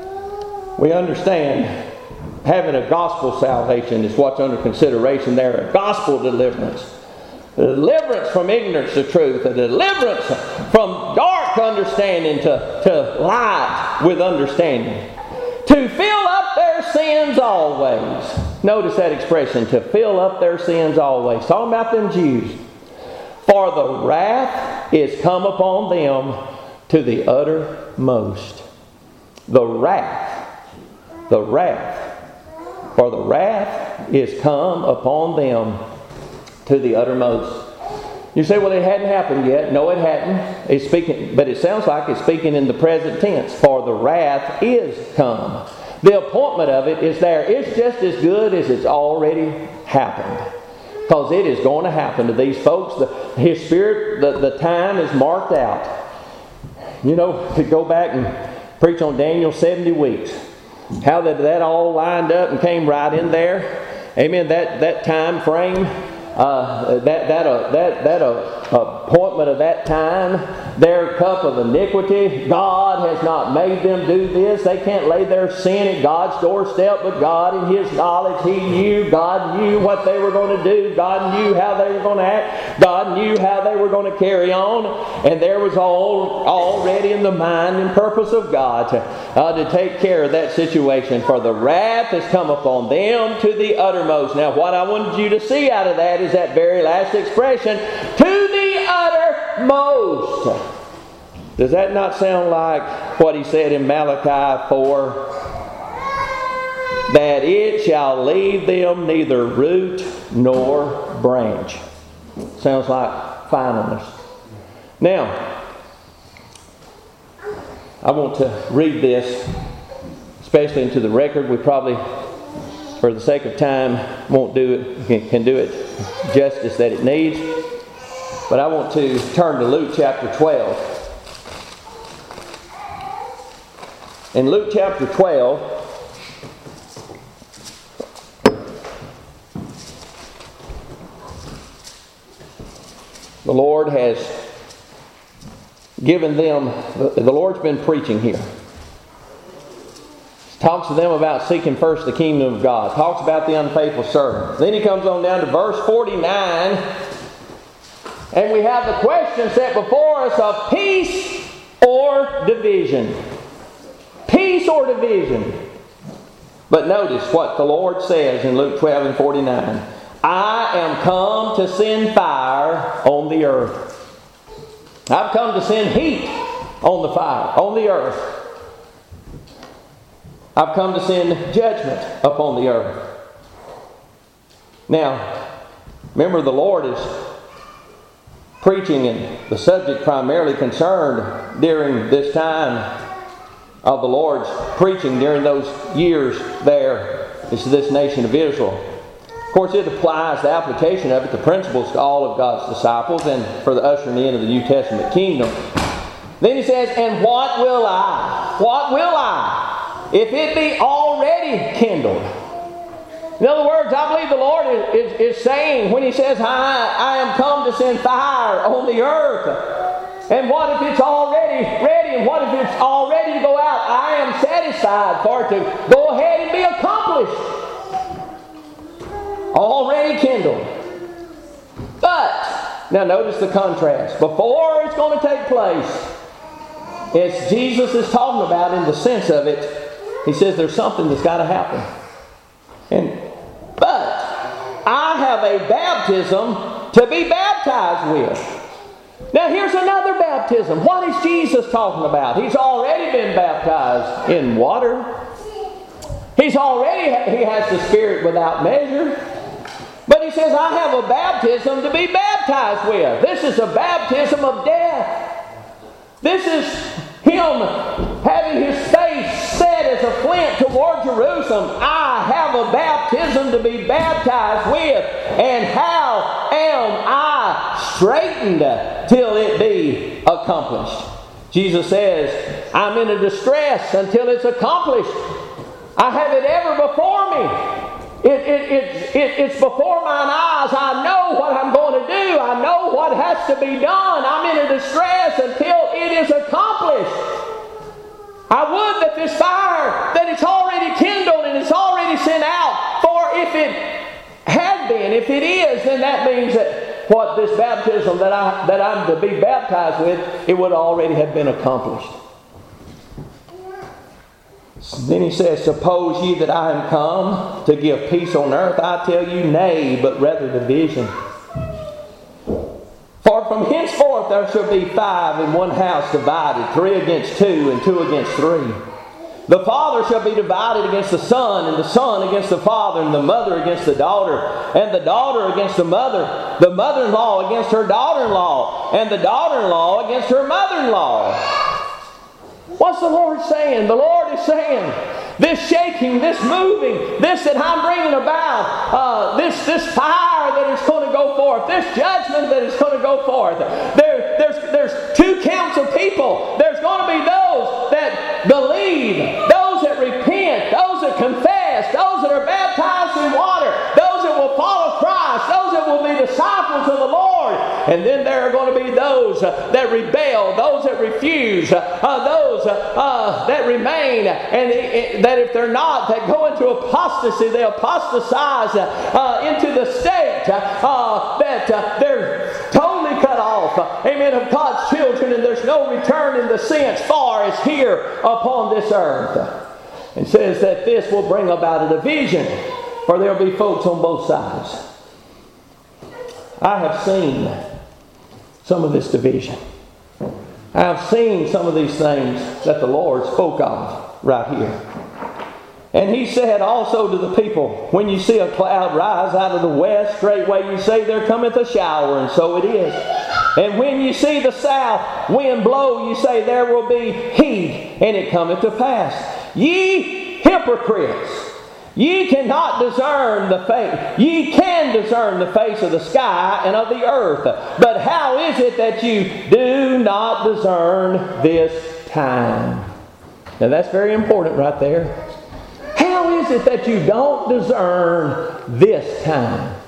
We understand having a gospel salvation is what's under consideration there, a gospel deliverance. A deliverance from ignorance to truth, a deliverance from dark understanding to, to light with understanding. To fill up their sins always. Notice that expression, to fill up their sins always. Talking about them Jews. For the wrath is come upon them to the uttermost. The wrath. The wrath. For the wrath is come upon them to the uttermost. You say, well, it hadn't happened yet. No, it hadn't. It's speaking, but it sounds like it's speaking in the present tense. For the wrath is come. The appointment of it is there. It's just as good as it's already happened. Because it is going to happen to these folks. The, his Spirit, the, the time is marked out. You know, to go back and preach on Daniel seventy weeks. How that, that all lined up and came right in there. Amen. That, that time frame. Uh, that that uh, that that uh, appointment of that time, their cup of iniquity. God has not made them do this. They can't lay their sin at God's doorstep, but God in His knowledge, He knew. God knew what they were going to do. God knew how they were going to act. God knew how they were going to carry on. And there was all already in the mind and purpose of God to, uh, to take care of that situation. For the wrath has come upon them to the uttermost. Now, what I wanted you to see out of that is that very last expression, to the uttermost. Does that not sound like what he said in Malachi four? That it shall leave them neither root nor branch. Sounds like finalness. Now, I want to read this, especially into the record. We probably, for the sake of time, won't do it, can, can do it justice that it needs. But I want to turn to Luke chapter twelve. In Luke chapter twelve, the Lord has given them, the Lord's been preaching here. Talks to them about seeking first the kingdom of God. Talks about the unfaithful servant. Then he comes on down to verse forty-nine. And we have the question set before us of peace or division. Peace or division. But notice what the Lord says in Luke twelve and forty-nine. I am come to send fire on the earth. I've come to send heat on the fire, on the earth. I've come to send judgment upon the earth. Now, remember the Lord is preaching, and the subject primarily concerned during this time of the Lord's preaching during those years there is to this nation of Israel. Of course, it applies, the application of it, the principles to all of God's disciples and for the ushering in of the New Testament kingdom. Then he says, and what will I? What will I? If it be already kindled. In other words, I believe the Lord is, is, is saying when He says, I, I am come to send fire on the earth. And what if it's already ready? And what if it's all ready to go out? I am satisfied for it to go ahead and be accomplished. Already kindled. But, now notice the contrast. Before it's going to take place, as Jesus is talking about in the sense of it, He says there's something that's got to happen. And but I have a baptism to be baptized with. Now here's another baptism. What is Jesus talking about? He's already been baptized in water. He's already, he has the Spirit without measure. But he says, I have a baptism to be baptized with. This is a baptism of death. This is him having his face set as a flint toward Jerusalem. I have a baptism to be baptized with. And how am I straightened till it be accomplished? Jesus says, I'm in a distress until it's accomplished. I have it ever before me. It, it, it, it, it's before mine eyes. I know what I'm going to do. I know what has to be done. I'm in a distress until it is accomplished. I would that this fire, that it's already kindled and it's already sent out. For if it had been, if it is, then that means that what this baptism that, I, that I'm to be baptized with, it would already have been accomplished. Then he says, suppose ye that I am come to give peace on earth? I tell you, nay, but rather division. For from henceforth there shall be five in one house divided, three against two, and two against three. The father shall be divided against the son, and the son against the father, and the mother against the daughter, and the daughter against the mother, the mother-in-law against her daughter-in-law, and the daughter-in-law against her mother-in-law. What's the Lord saying? The Lord is saying, this shaking, this moving, this that I'm bringing about, uh, this, this fire that is going to go forth, this judgment that is going to go forth. There, there's, there's two camps of people. There's going to be those that believe, those that repent, those that confess, those that are baptized in water, those that will follow Christ, those that will be disciples of the Lord. And then there are going to be those uh, that rebel, those that refuse, uh, those uh, uh, that remain, and it, it, that if they're not, that go into apostasy, they apostatize uh, uh, into the state uh, that uh, they're totally cut off, uh, amen, of God's children, and there's no return in the sense far as here upon this earth. It says that this will bring about a division, for there will be folks on both sides. I have seen some of this division. I have seen some of these things that the Lord spoke of right here. And he said also to the people, when you see a cloud rise out of the west, straightway you say, there cometh a shower, and so it is. And when you see the south wind blow, you say, there will be heat, and it cometh to pass. Ye hypocrites! Ye cannot discern the face. Ye can discern the face of the sky and of the earth. But how is it that you do not discern this time? Now that's very important right there. How is it that you don't discern this time?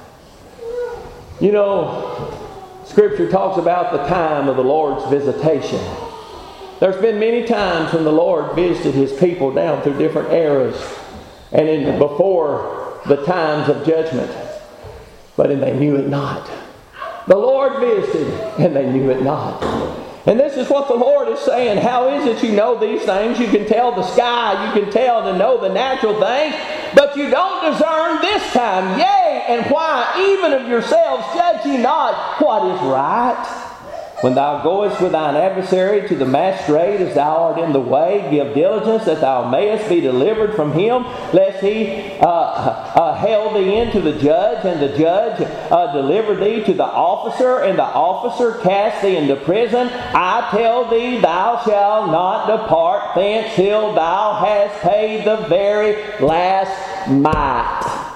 You know, Scripture talks about the time of the Lord's visitation. There's been many times when the Lord visited His people down through different eras. And in, before the times of judgment. But they knew it not. The Lord visited, and they knew it not. And this is what the Lord is saying. How is it you know these things? You can tell the sky, you can tell and know the natural things, but you don't discern this time. Yea, and why even of yourselves judge ye not what is right? When thou goest with thine adversary to the magistrate, as thou art in the way, give diligence that thou mayest be delivered from him, lest he uh, uh, hale thee into the judge, and the judge uh, deliver thee to the officer, and the officer cast thee into prison. I tell thee, thou shalt not depart thence till thou hast paid the very last mite.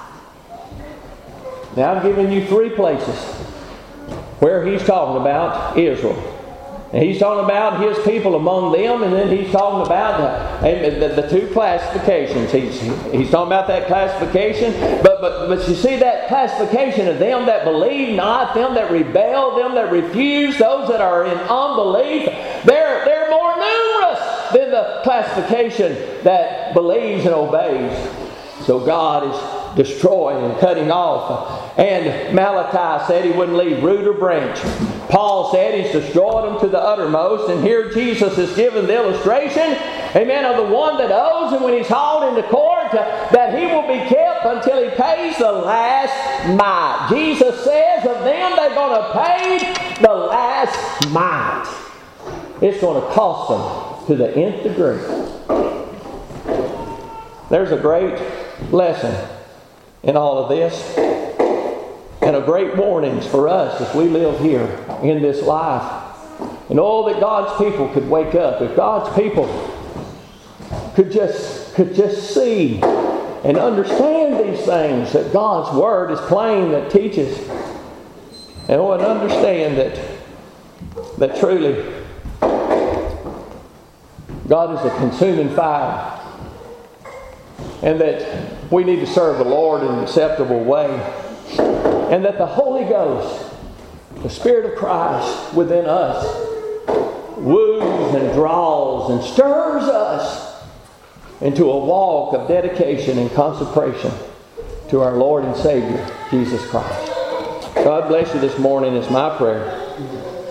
Now I'm giving you three places where he's talking about Israel. And he's talking about his people among them, and then he's talking about the, the, the two classifications. He's, he's talking about that classification, but, but, but you see that classification of them that believe not, them that rebel, them that refuse, those that are in unbelief, they're, they're more numerous than the classification that believes and obeys. So God is destroying and cutting off. And Malachi said he wouldn't leave root or branch. Paul said he's destroyed them to the uttermost. And here Jesus is giving the illustration, amen, of the one that owes, and when he's hauled into court, uh, that he will be kept until he pays the last mite. Jesus says of them, they're going to pay the last mite. It's going to cost them to the nth degree. There's a great lesson in all of this, and a great warnings for us as we live here in this life. And all that God's people could wake up, if God's people could just could just see and understand these things, that God's Word is plain, that teaches, and would understand that that truly God is a consuming fire, and that we need to serve the Lord in an acceptable way, and that the Holy Ghost, the Spirit of Christ within us, woos and draws and stirs us into a walk of dedication and consecration to our Lord and Savior, Jesus Christ. God bless you this morning is my prayer.